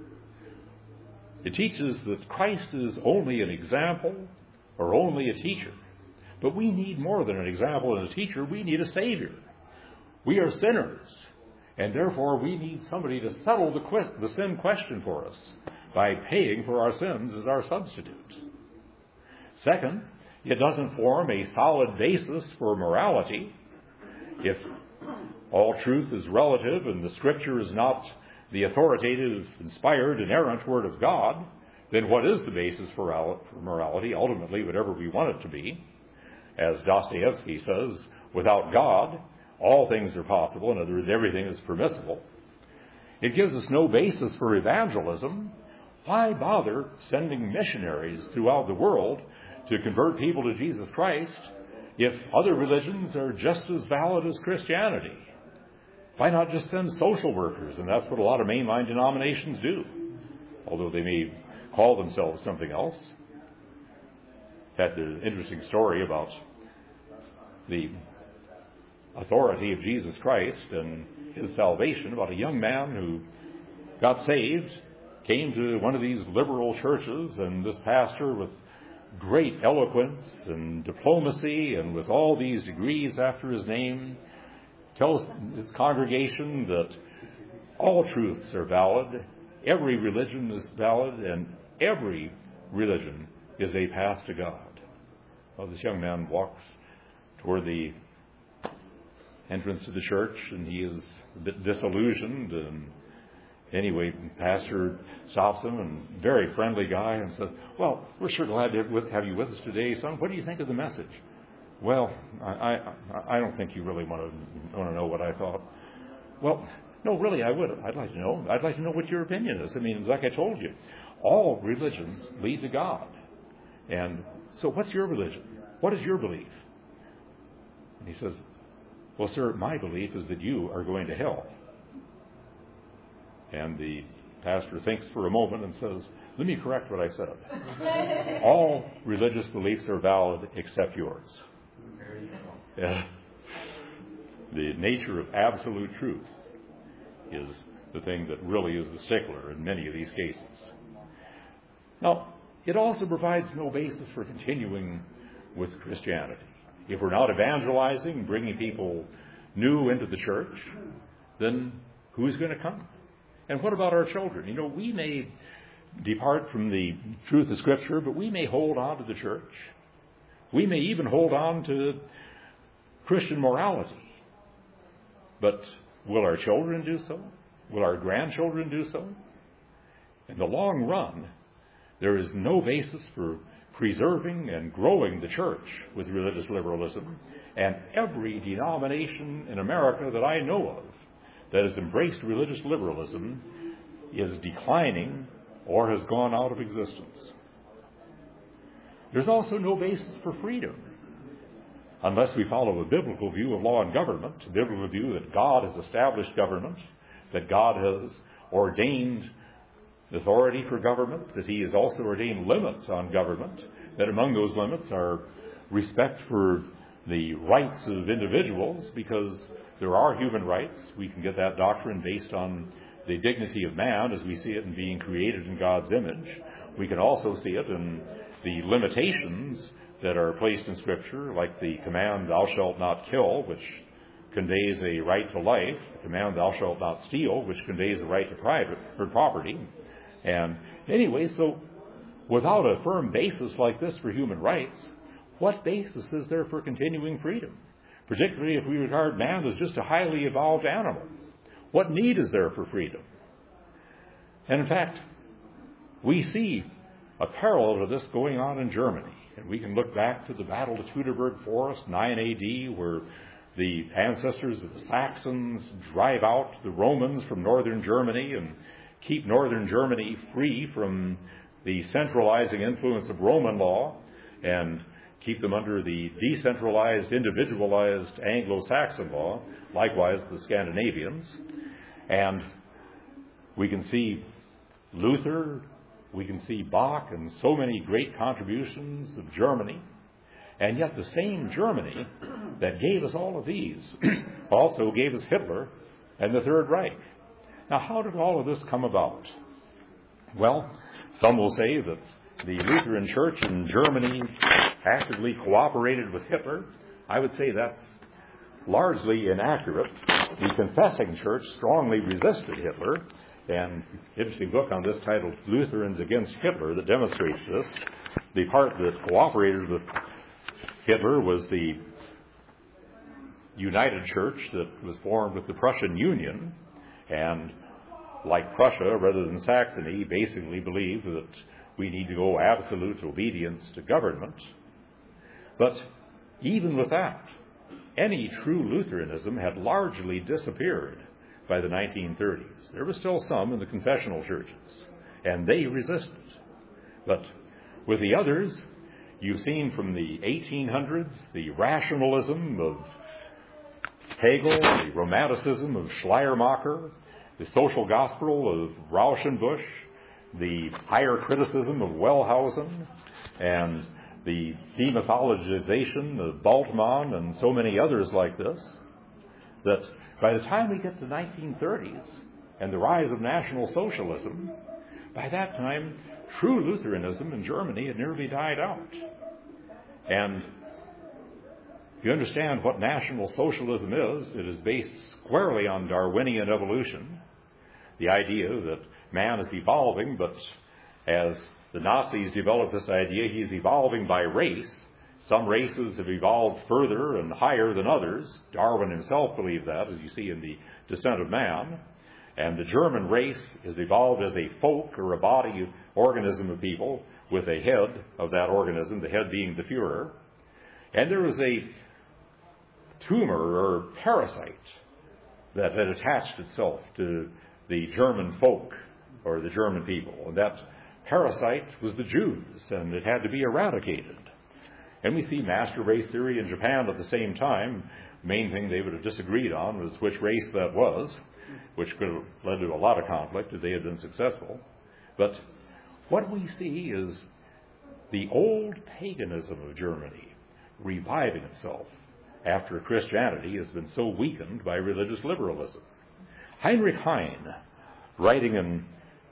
It teaches that Christ is only an example or only a teacher. But we need more than an example and a teacher. We need a Savior. We are sinners, and therefore we need somebody to settle the sin question for us by paying for our sins as our substitute. Second, it doesn't form a solid basis for morality. If all truth is relative and the Scripture is not the authoritative, inspired, inerrant Word of God, then what is the basis for morality? Ultimately, whatever we want it to be. As Dostoevsky says, without God, all things are possible. In other words, everything is permissible. It gives us no basis for evangelism. Why bother sending missionaries throughout the world to convert people to Jesus Christ if other religions are just as valid as Christianity? Why not just send social workers? And that's what a lot of mainline denominations do, although they may call themselves something else. Had an interesting story about the authority of Jesus Christ and his salvation, about a young man who got saved, came to one of these liberal churches, and this pastor, with great eloquence and diplomacy and with all these degrees after his name, tells his congregation that all truths are valid, every religion is valid, and every religion is a path to God. Well, this young man walks toward the entrance to the church, and he is a bit disillusioned, and Anyway, pastor stops him, and very friendly guy, and says, "Well, we're sure glad to have you with us today, son. What do you think of the message?" "Well, I don't think you really want to know what I thought." "Well, no, really, I would. I'd like to know. I'd like to know what your opinion is. I mean, like I told you, all religions lead to God. And so what's your religion? What is your belief?" And he says, "Well, sir, my belief is that you are going to hell." And the pastor thinks for a moment and says, "Let me correct what I said. All religious beliefs are valid except yours." The nature of absolute truth is the thing that really is the stickler in many of these cases. Now, it also provides no basis for continuing with Christianity. If we're not evangelizing, bringing people new into the church, then who's going to come? And what about our children? You know, we may depart from the truth of Scripture, but we may hold on to the church. We may even hold on to Christian morality. But will our children do so? Will our grandchildren do so? In the long run, there is no basis for preserving and growing the church with religious liberalism. And every denomination in America that I know of that has embraced religious liberalism is declining or has gone out of existence. There's also no basis for freedom unless we follow a biblical view of law and government, a biblical view that God has established government, that God has ordained authority for government, that he has also ordained limits on government, that among those limits are respect for the rights of individuals, because there are human rights. We can get that doctrine based on the dignity of man as we see it in being created in God's image. We can also see it in the limitations that are placed in Scripture, like the command, "Thou shalt not kill," which conveys a right to life, the command, "Thou shalt not steal," which conveys a right to private or property. And anyway, so without a firm basis like this for human rights, what basis is there for continuing freedom? Particularly if we regard man as just a highly evolved animal. What need is there for freedom? And in fact, we see a parallel to this going on in Germany. And we can look back to the Battle of Teutoburg Forest, 9 AD, where the ancestors of the Saxons drive out the Romans from northern Germany and keep northern Germany free from the centralizing influence of Roman law and keep them under the decentralized, individualized Anglo-Saxon law, likewise the Scandinavians. And we can see Luther, we can see Bach, and so many great contributions of Germany. And yet the same Germany that gave us all of these also gave us Hitler and the Third Reich. Now, how did all of this come about? Well, some will say that the Lutheran Church in Germany actively cooperated with Hitler. I would say that's largely inaccurate. The Confessing Church strongly resisted Hitler. And interesting book on this titled "Lutherans Against Hitler" that demonstrates this. The part that cooperated with Hitler was the United Church that was formed with the Prussian Union, and like Prussia, rather than Saxony, basically believed that we need to go absolute obedience to government. But even with that, any true Lutheranism had largely disappeared by the 1930s. There was still some in the confessional churches, and they resisted. But with the others, you've seen from the 1800s the rationalism of Hegel, the romanticism of Schleiermacher, the social gospel of Rauschenbusch, the higher criticism of Wellhausen, and the demythologization of Bultmann and so many others like this, that by the time we get to the 1930s and the rise of National Socialism, by that time, true Lutheranism in Germany had nearly died out. And if you understand what National Socialism is, it is based squarely on Darwinian evolution, the idea that man is evolving, but as the Nazis developed this idea, he's evolving by race. Some races have evolved further and higher than others. Darwin himself believed that, as you see in The Descent of Man. And the German race is evolved as a folk or a body organism of people with a head of that organism, the head being the Führer. And there was a tumor or parasite that had attached itself to the German folk or the German people. And that parasite was the Jews, and it had to be eradicated. And we see master race theory in Japan at the same time. The main thing they would have disagreed on was which race that was, which could have led to a lot of conflict if they had been successful. But what we see is the old paganism of Germany reviving itself after Christianity has been so weakened by religious liberalism. Heinrich Heine, writing in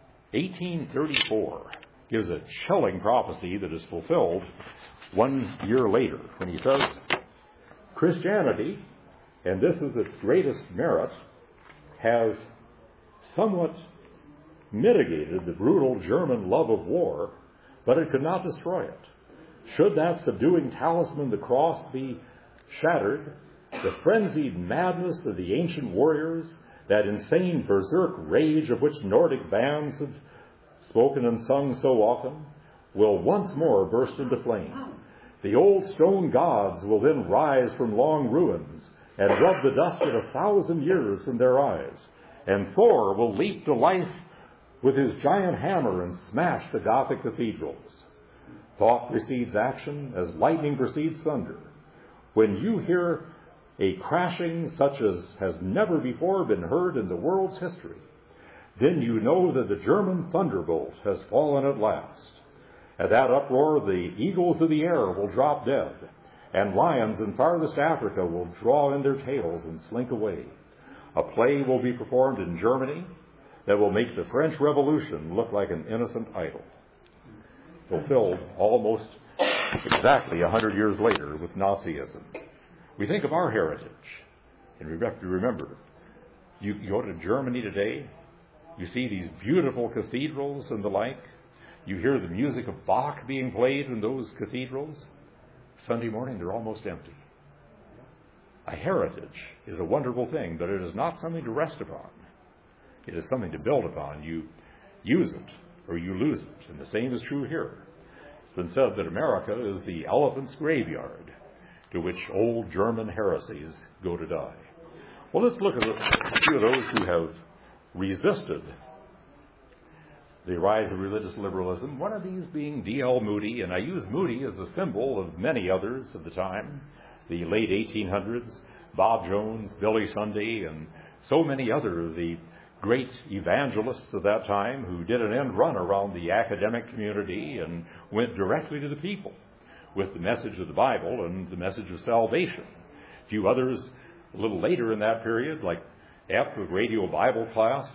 1834, gives a chilling prophecy that is fulfilled 1 year later when he says, Christianity, and this is its greatest merit, has somewhat mitigated the brutal German love of war, but it could not destroy it. Should that subduing talisman, the cross, be shattered, the frenzied madness of the ancient warriors, that insane berserk rage of which Nordic bands have spoken and sung so often, will once more burst into flame. The old stone gods will then rise from long ruins and rub the dust of 1,000 years from their eyes, and Thor will leap to life with his giant hammer and smash the Gothic cathedrals. Thought precedes action as lightning precedes thunder. When you hear a crashing such as has never before been heard in the world's history, then you know that the German thunderbolt has fallen at last. At that uproar, the eagles of the air will drop dead, and lions in farthest Africa will draw in their tails and slink away. A play will be performed in Germany that will make the French Revolution look like an innocent idol. Fulfilled almost exactly 100 years later with Nazism. We think of our heritage, and we have to remember, you go to Germany today, you see these beautiful cathedrals and the like, you hear the music of Bach being played in those cathedrals. Sunday morning, they're almost empty. A heritage is a wonderful thing, but it is not something to rest upon. It is something to build upon. You use it or you lose it, and the same is true here. It's been said that America is the elephant's graveyard to which old German heresies go to die. Well, let's look at a few of those who have resisted the rise of religious liberalism, one of these being D.L. Moody, and I use Moody as a symbol of many others of the time, the late 1800s, Bob Jones, Billy Sunday, and so many other of the great evangelists of that time who did an end run around the academic community and went directly to the people with the message of the Bible and the message of salvation. A few others a little later in that period, like F of Radio Bible Class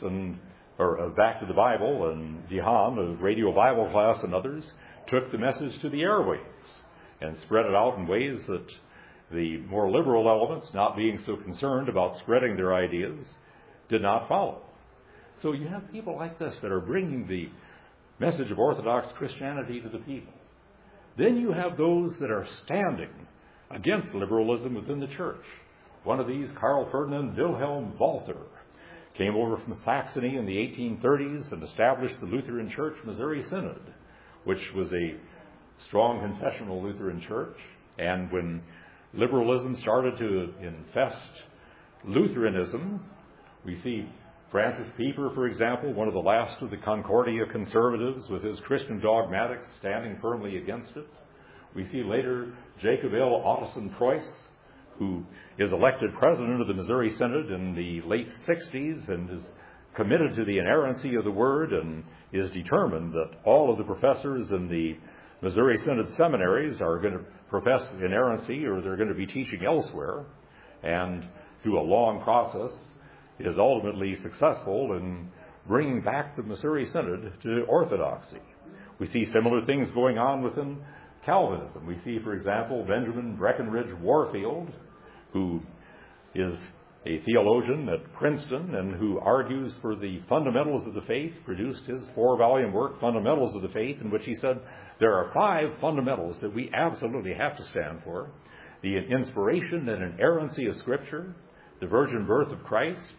or Back to the Bible, and Dehan of Radio Bible Class and others, took the message to the airwaves and spread it out in ways that the more liberal elements, not being so concerned about spreading their ideas, did not follow. So you have people like this that are bringing the message of Orthodox Christianity to the people. Then you have those that are standing against liberalism within the church. One of these, Karl Ferdinand Wilhelm Walther, came over from Saxony in the 1830s and established the Lutheran Church Missouri Synod, which was a strong confessional Lutheran church. And when liberalism started to infest Lutheranism, we see Francis Pieper, for example, one of the last of the Concordia conservatives with his Christian dogmatics standing firmly against it. We see later Jacob L. Ottoson Preuss, who is elected president of the Missouri Synod in the late 60s and is committed to the inerrancy of the Word and is determined that all of the professors in the Missouri Synod seminaries are going to profess inerrancy or they're going to be teaching elsewhere, and through a long process is ultimately successful in bringing back the Missouri Synod to orthodoxy. We see similar things going on within Calvinism. We see, for example, Benjamin Breckinridge Warfield, who is a theologian at Princeton and who argues for the fundamentals of the faith, produced his 4-volume work, Fundamentals of the Faith, in which he said there are 5 fundamentals that we absolutely have to stand for: the inspiration and inerrancy of Scripture, the virgin birth of Christ,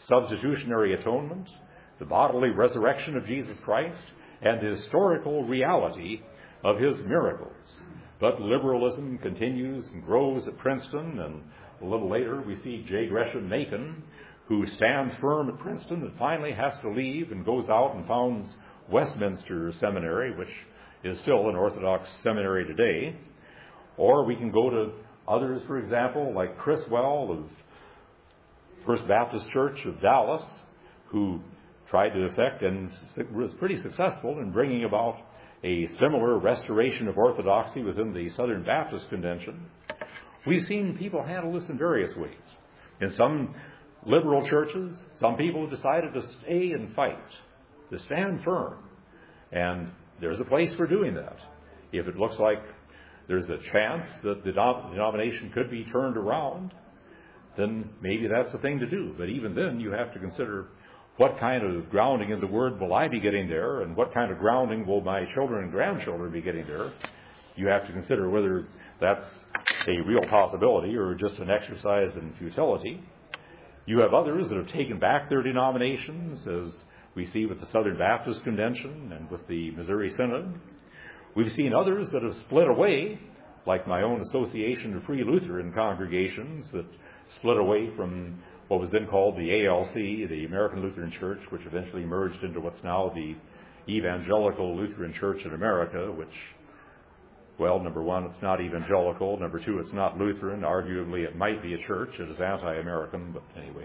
substitutionary atonement, the bodily resurrection of Jesus Christ, and the historical reality of his miracles. But liberalism continues and grows at Princeton, and a little later we see J. Gresham Machen, who stands firm at Princeton and finally has to leave and goes out and founds Westminster Seminary, which is still an Orthodox seminary today. Or we can go to others, for example, like Criswell of First Baptist Church of Dallas, who tried to effect and was pretty successful in bringing about a similar restoration of orthodoxy within the Southern Baptist Convention. We've seen people handle this in various ways. In some liberal churches, some people have decided to stay and fight, to stand firm. And there's a place for doing that. If it looks like there's a chance that the denomination could be turned around, then maybe that's the thing to do. But even then, you have to consider what kind of grounding in the Word will I be getting there, and what kind of grounding will my children and grandchildren be getting there. You have to consider whether that's a real possibility or just an exercise in futility. You have others that have taken back their denominations, as we see with the Southern Baptist Convention and with the Missouri Synod. We've seen others that have split away, like my own Association of Free Lutheran Congregations that split away from what was then called the ALC, the American Lutheran Church, which eventually merged into what's now the Evangelical Lutheran Church in America, which, well, number one, it's not evangelical. Number two, it's not Lutheran. Arguably, it might be a church. It is anti-American, but anyway.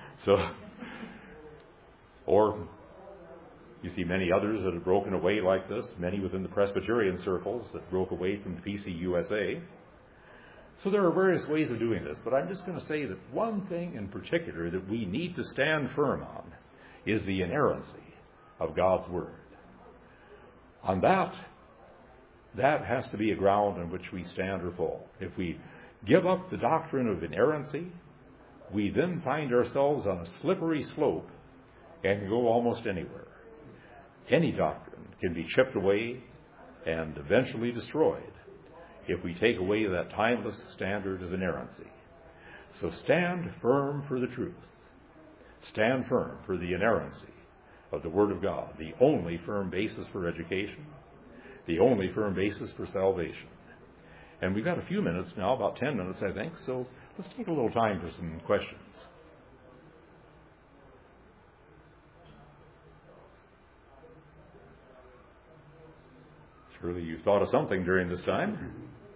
Or you see many others that have broken away like this, many within the Presbyterian circles that broke away from the PCUSA. So there are various ways of doing this, but I'm just going to say that one thing in particular that we need to stand firm on is the inerrancy of God's Word. On that has to be a ground on which we stand or fall. If we give up the doctrine of inerrancy, we then find ourselves on a slippery slope and can go almost anywhere. Any doctrine can be chipped away and eventually destroyed if we take away that timeless standard of inerrancy. So stand firm for the truth. Stand firm for the inerrancy of the Word of God, the only firm basis for education, the only firm basis for salvation. And we've got a few minutes now, about 10 minutes, I think, so let's take a little time for some questions. Surely you've thought of something during this time.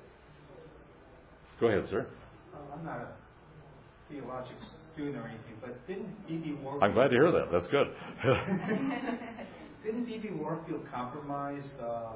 Go ahead, sir. I'm not a theologic student or anything, but didn't B.B. Warfield... I'm glad to hear that. That's good. Didn't B.B. Warfield compromise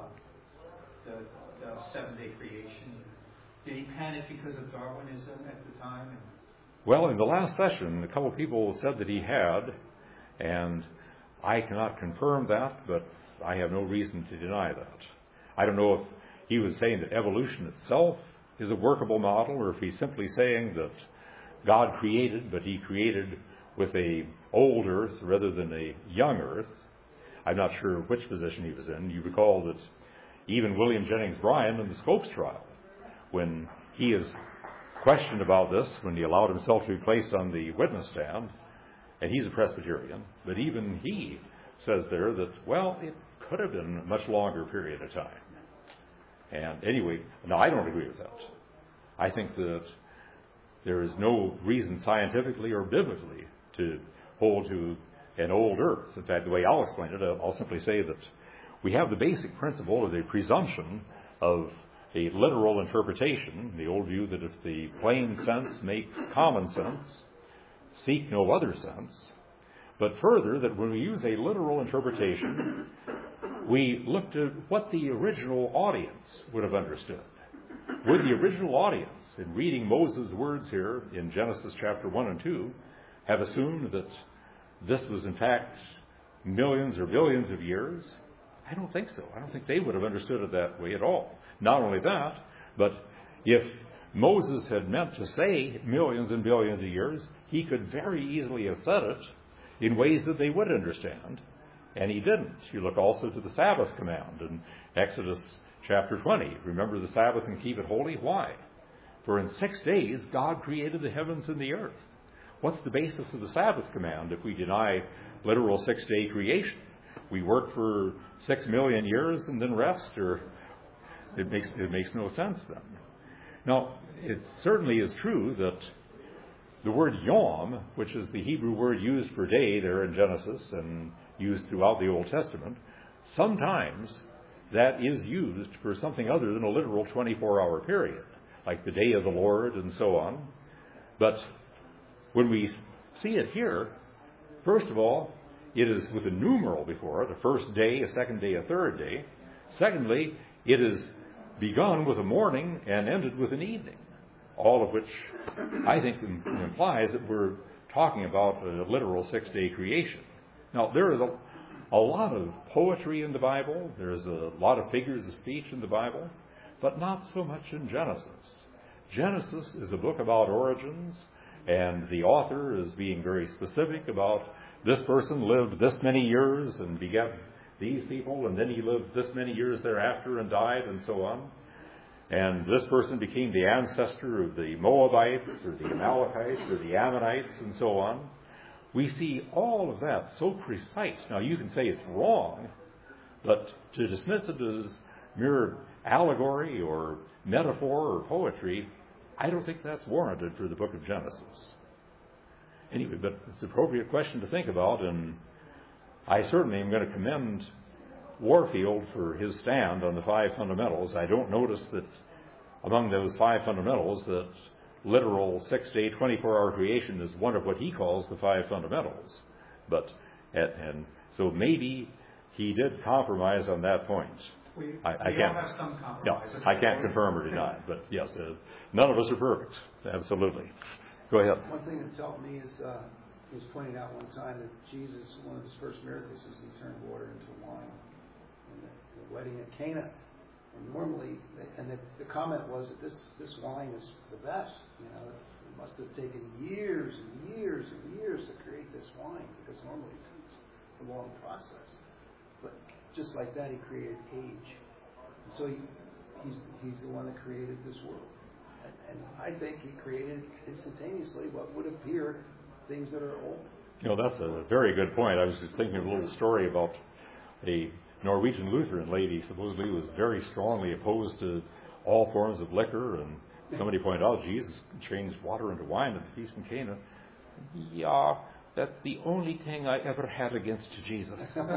the seven-day creation? Did he panic because of Darwinism at the time? Well, in the last session, a couple of people said that he had, and I cannot confirm that, but I have no reason to deny that. I don't know if he was saying that evolution itself is a workable model, or if he's simply saying that God created, but he created with a old earth rather than a young earth. I'm not sure which position he was in. You recall that even William Jennings Bryan in the Scopes trial, when he is questioned about this, when he allowed himself to be placed on the witness stand, and he's a Presbyterian, but even he says there that, well, it could have been a much longer period of time. And anyway, no, I don't agree with that. I think that there is no reason scientifically or biblically to hold to an old earth. In fact, the way I'll explain it, I'll simply say that we have the basic principle of the presumption of a literal interpretation, the old view that if the plain sense makes common sense, seek no other sense. But further, that when we use a literal interpretation, we look to what the original audience would have understood. Would the original audience, in reading Moses' words here in Genesis chapter 1 and 2, have assumed that this was in fact millions or billions of years? I don't think so. I don't think they would have understood it that way at all. Not only that, but if Moses had meant to say millions and billions of years, he could very easily have said it in ways that they would understand, and he didn't. You look also to the Sabbath command in Exodus chapter 20. Remember the Sabbath and keep it holy. Why? For in 6 days God created the heavens and the earth. what's the basis of the Sabbath command if we deny literal six-day creation? We work for 6 million years and then rest, or it makes no sense then. Now, it certainly is true that the word yom, which is the Hebrew word used for day there in Genesis and used throughout the Old Testament, sometimes that is used for something other than a literal 24-hour period, like the day of the Lord and so on. But when we see it here, first of all, it is with a numeral before it, a first day, a second day, a third day. Secondly, it is begun with a morning and ended with an evening, all of which I think implies that we're talking about a literal six-day creation. Now, there is a lot of poetry in the Bible. There's a lot of figures of speech in the Bible, but not so much in Genesis. Genesis is a book about origins, and the author is being very specific about this person lived this many years and begat these people, and then he lived this many years thereafter and died, and so on. And this person became the ancestor of the Moabites or the Amalekites or the Ammonites and so on. We see all of that so precise. Now, you can say it's wrong, but to dismiss it as mere allegory or metaphor or poetry, I don't think that's warranted for the book of Genesis. Anyway, but it's an appropriate question to think about, and I certainly am going to commend Warfield for his stand on the five fundamentals. I don't notice that among those five fundamentals that literal 6-day, 24-hour creation is one of what he calls the five fundamentals. But and so maybe he did compromise on that point. I can't have some compromise. No, I can't confirm or deny. But yes, none of us are perfect. Absolutely. Go ahead. One thing that's helped me is he was pointing out one time that Jesus, one of his first miracles was he turned water into wine in the wedding at Cana. And normally, the comment was that this wine is the best. You know, it must have taken years and years and years to create this wine, because normally it takes a long process. But just like that, he created age. And so he's the one that created this world. And I think he created instantaneously what would appear things that are old. You know, that's a very good point. I was just thinking of a little story about a Norwegian Lutheran lady supposedly was very strongly opposed to all forms of liquor, and somebody pointed out Jesus changed water into wine at the feast in Cana. Yeah, that's the only thing I ever had against Jesus.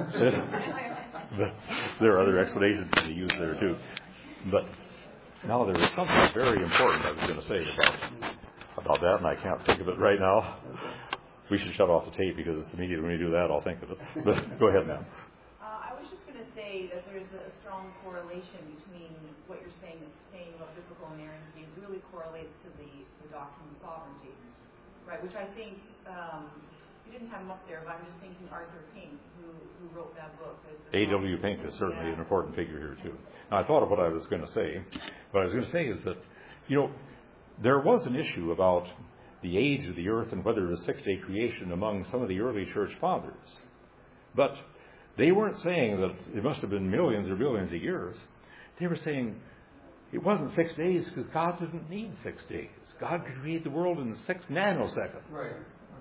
But there are other explanations to be used there too. But now there was something very important I was going to say about that, and I can't think of it right now. We should shut off the tape, because it's immediately when you do that, I'll think of it. But go ahead, ma'am. I was just going to say that there's a strong correlation between what you're saying about biblical inerrancy. It really correlates to the doctrine of sovereignty, right? Which I think you didn't have him up there, but I'm just thinking Arthur Pink, who wrote that book. A.W. Pink is certainly an important figure here too. Now, I thought of what I was going to say. What I was going to say is that, you know, there was an issue about the age of the earth and whether it was 6-day creation among some of the early church fathers. But they weren't saying that it must have been millions or billions of years. They were saying it wasn't 6 days because God didn't need 6 days. God could create the world in 6 nanoseconds. Right.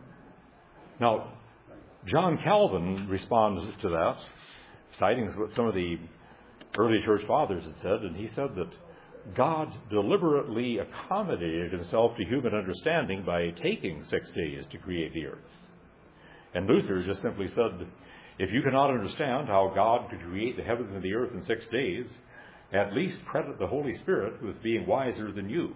Now, John Calvin responds to that, citing what some of the early church fathers had said, and he said that God deliberately accommodated himself to human understanding by taking 6 days to create the earth. And Luther just simply said, if you cannot understand how God could create the heavens and the earth in 6 days, at least credit the Holy Spirit with being wiser than you.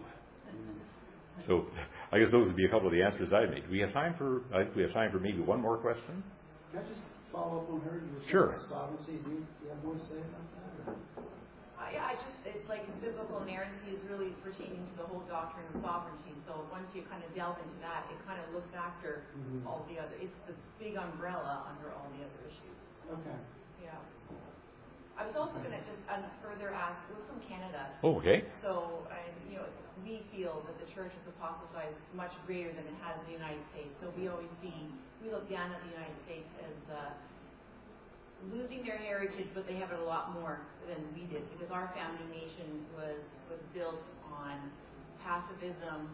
So I guess those would be a couple of the answers I made. We have time for maybe one more question. Can I just follow up on her? You were Sure. Sovereignty. Do you have more to say about that? Yeah, it's like biblical inerrancy is really pertaining to the whole doctrine of sovereignty. So once you kind of delve into that, it kind of looks after all the other. It's the big umbrella under all the other issues. Okay. Yeah. I was also going to just further ask. We're from Canada. Oh, okay. So we feel that the church has apostatized much greater than it has in the United States. So we look down at the United States as losing their heritage, but they have it a lot more than we did, because our founding nation was built on pacifism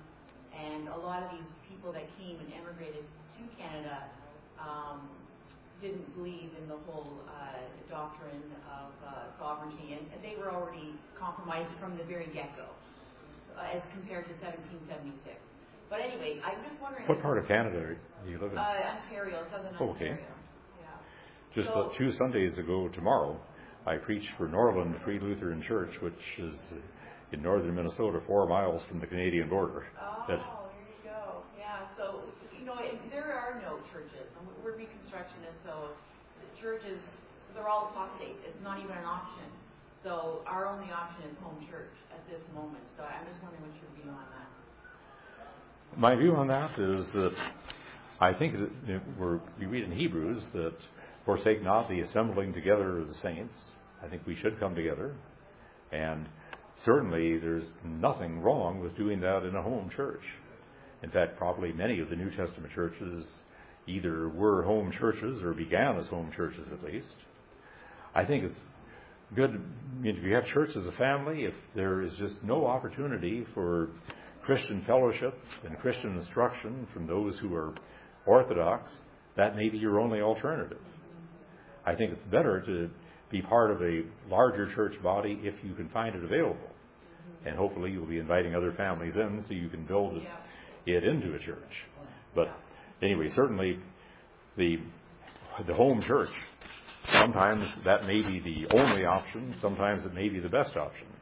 And a lot of these people that came and emigrated to Canada didn't believe in the whole doctrine of sovereignty, and they were already compromised from the very get-go, as compared to 1776. But anyway, I'm just wondering... What part of Canada do you live in? Ontario, southern Ontario. Okay. Yeah. Just 2 Sundays ago tomorrow, I preached for Norland Free Lutheran Church, which is in northern Minnesota, 4 miles from the Canadian border. Oh, there you go. Yeah, so, there are no churches. We're Reconstructionists, so the churches, they're all apostate. It's not even an option. So our only option is home church at this moment. So I'm just wondering what your view on that. My view on that is that I think that we read in Hebrews that forsake not the assembling together of the saints. I think we should come together. And certainly there's nothing wrong with doing that in a home church. In fact, probably many of the New Testament churches either were home churches or began as home churches at least. I think it's good if you have church as a family, if there is just no opportunity for Christian fellowship and Christian instruction from those who are Orthodox, that may be your only alternative. I think it's better to be part of a larger church body if you can find it available. And hopefully you'll be inviting other families in so you can build it into a church. But anyway, certainly the home church, sometimes that may be the only option, sometimes it may be the best option.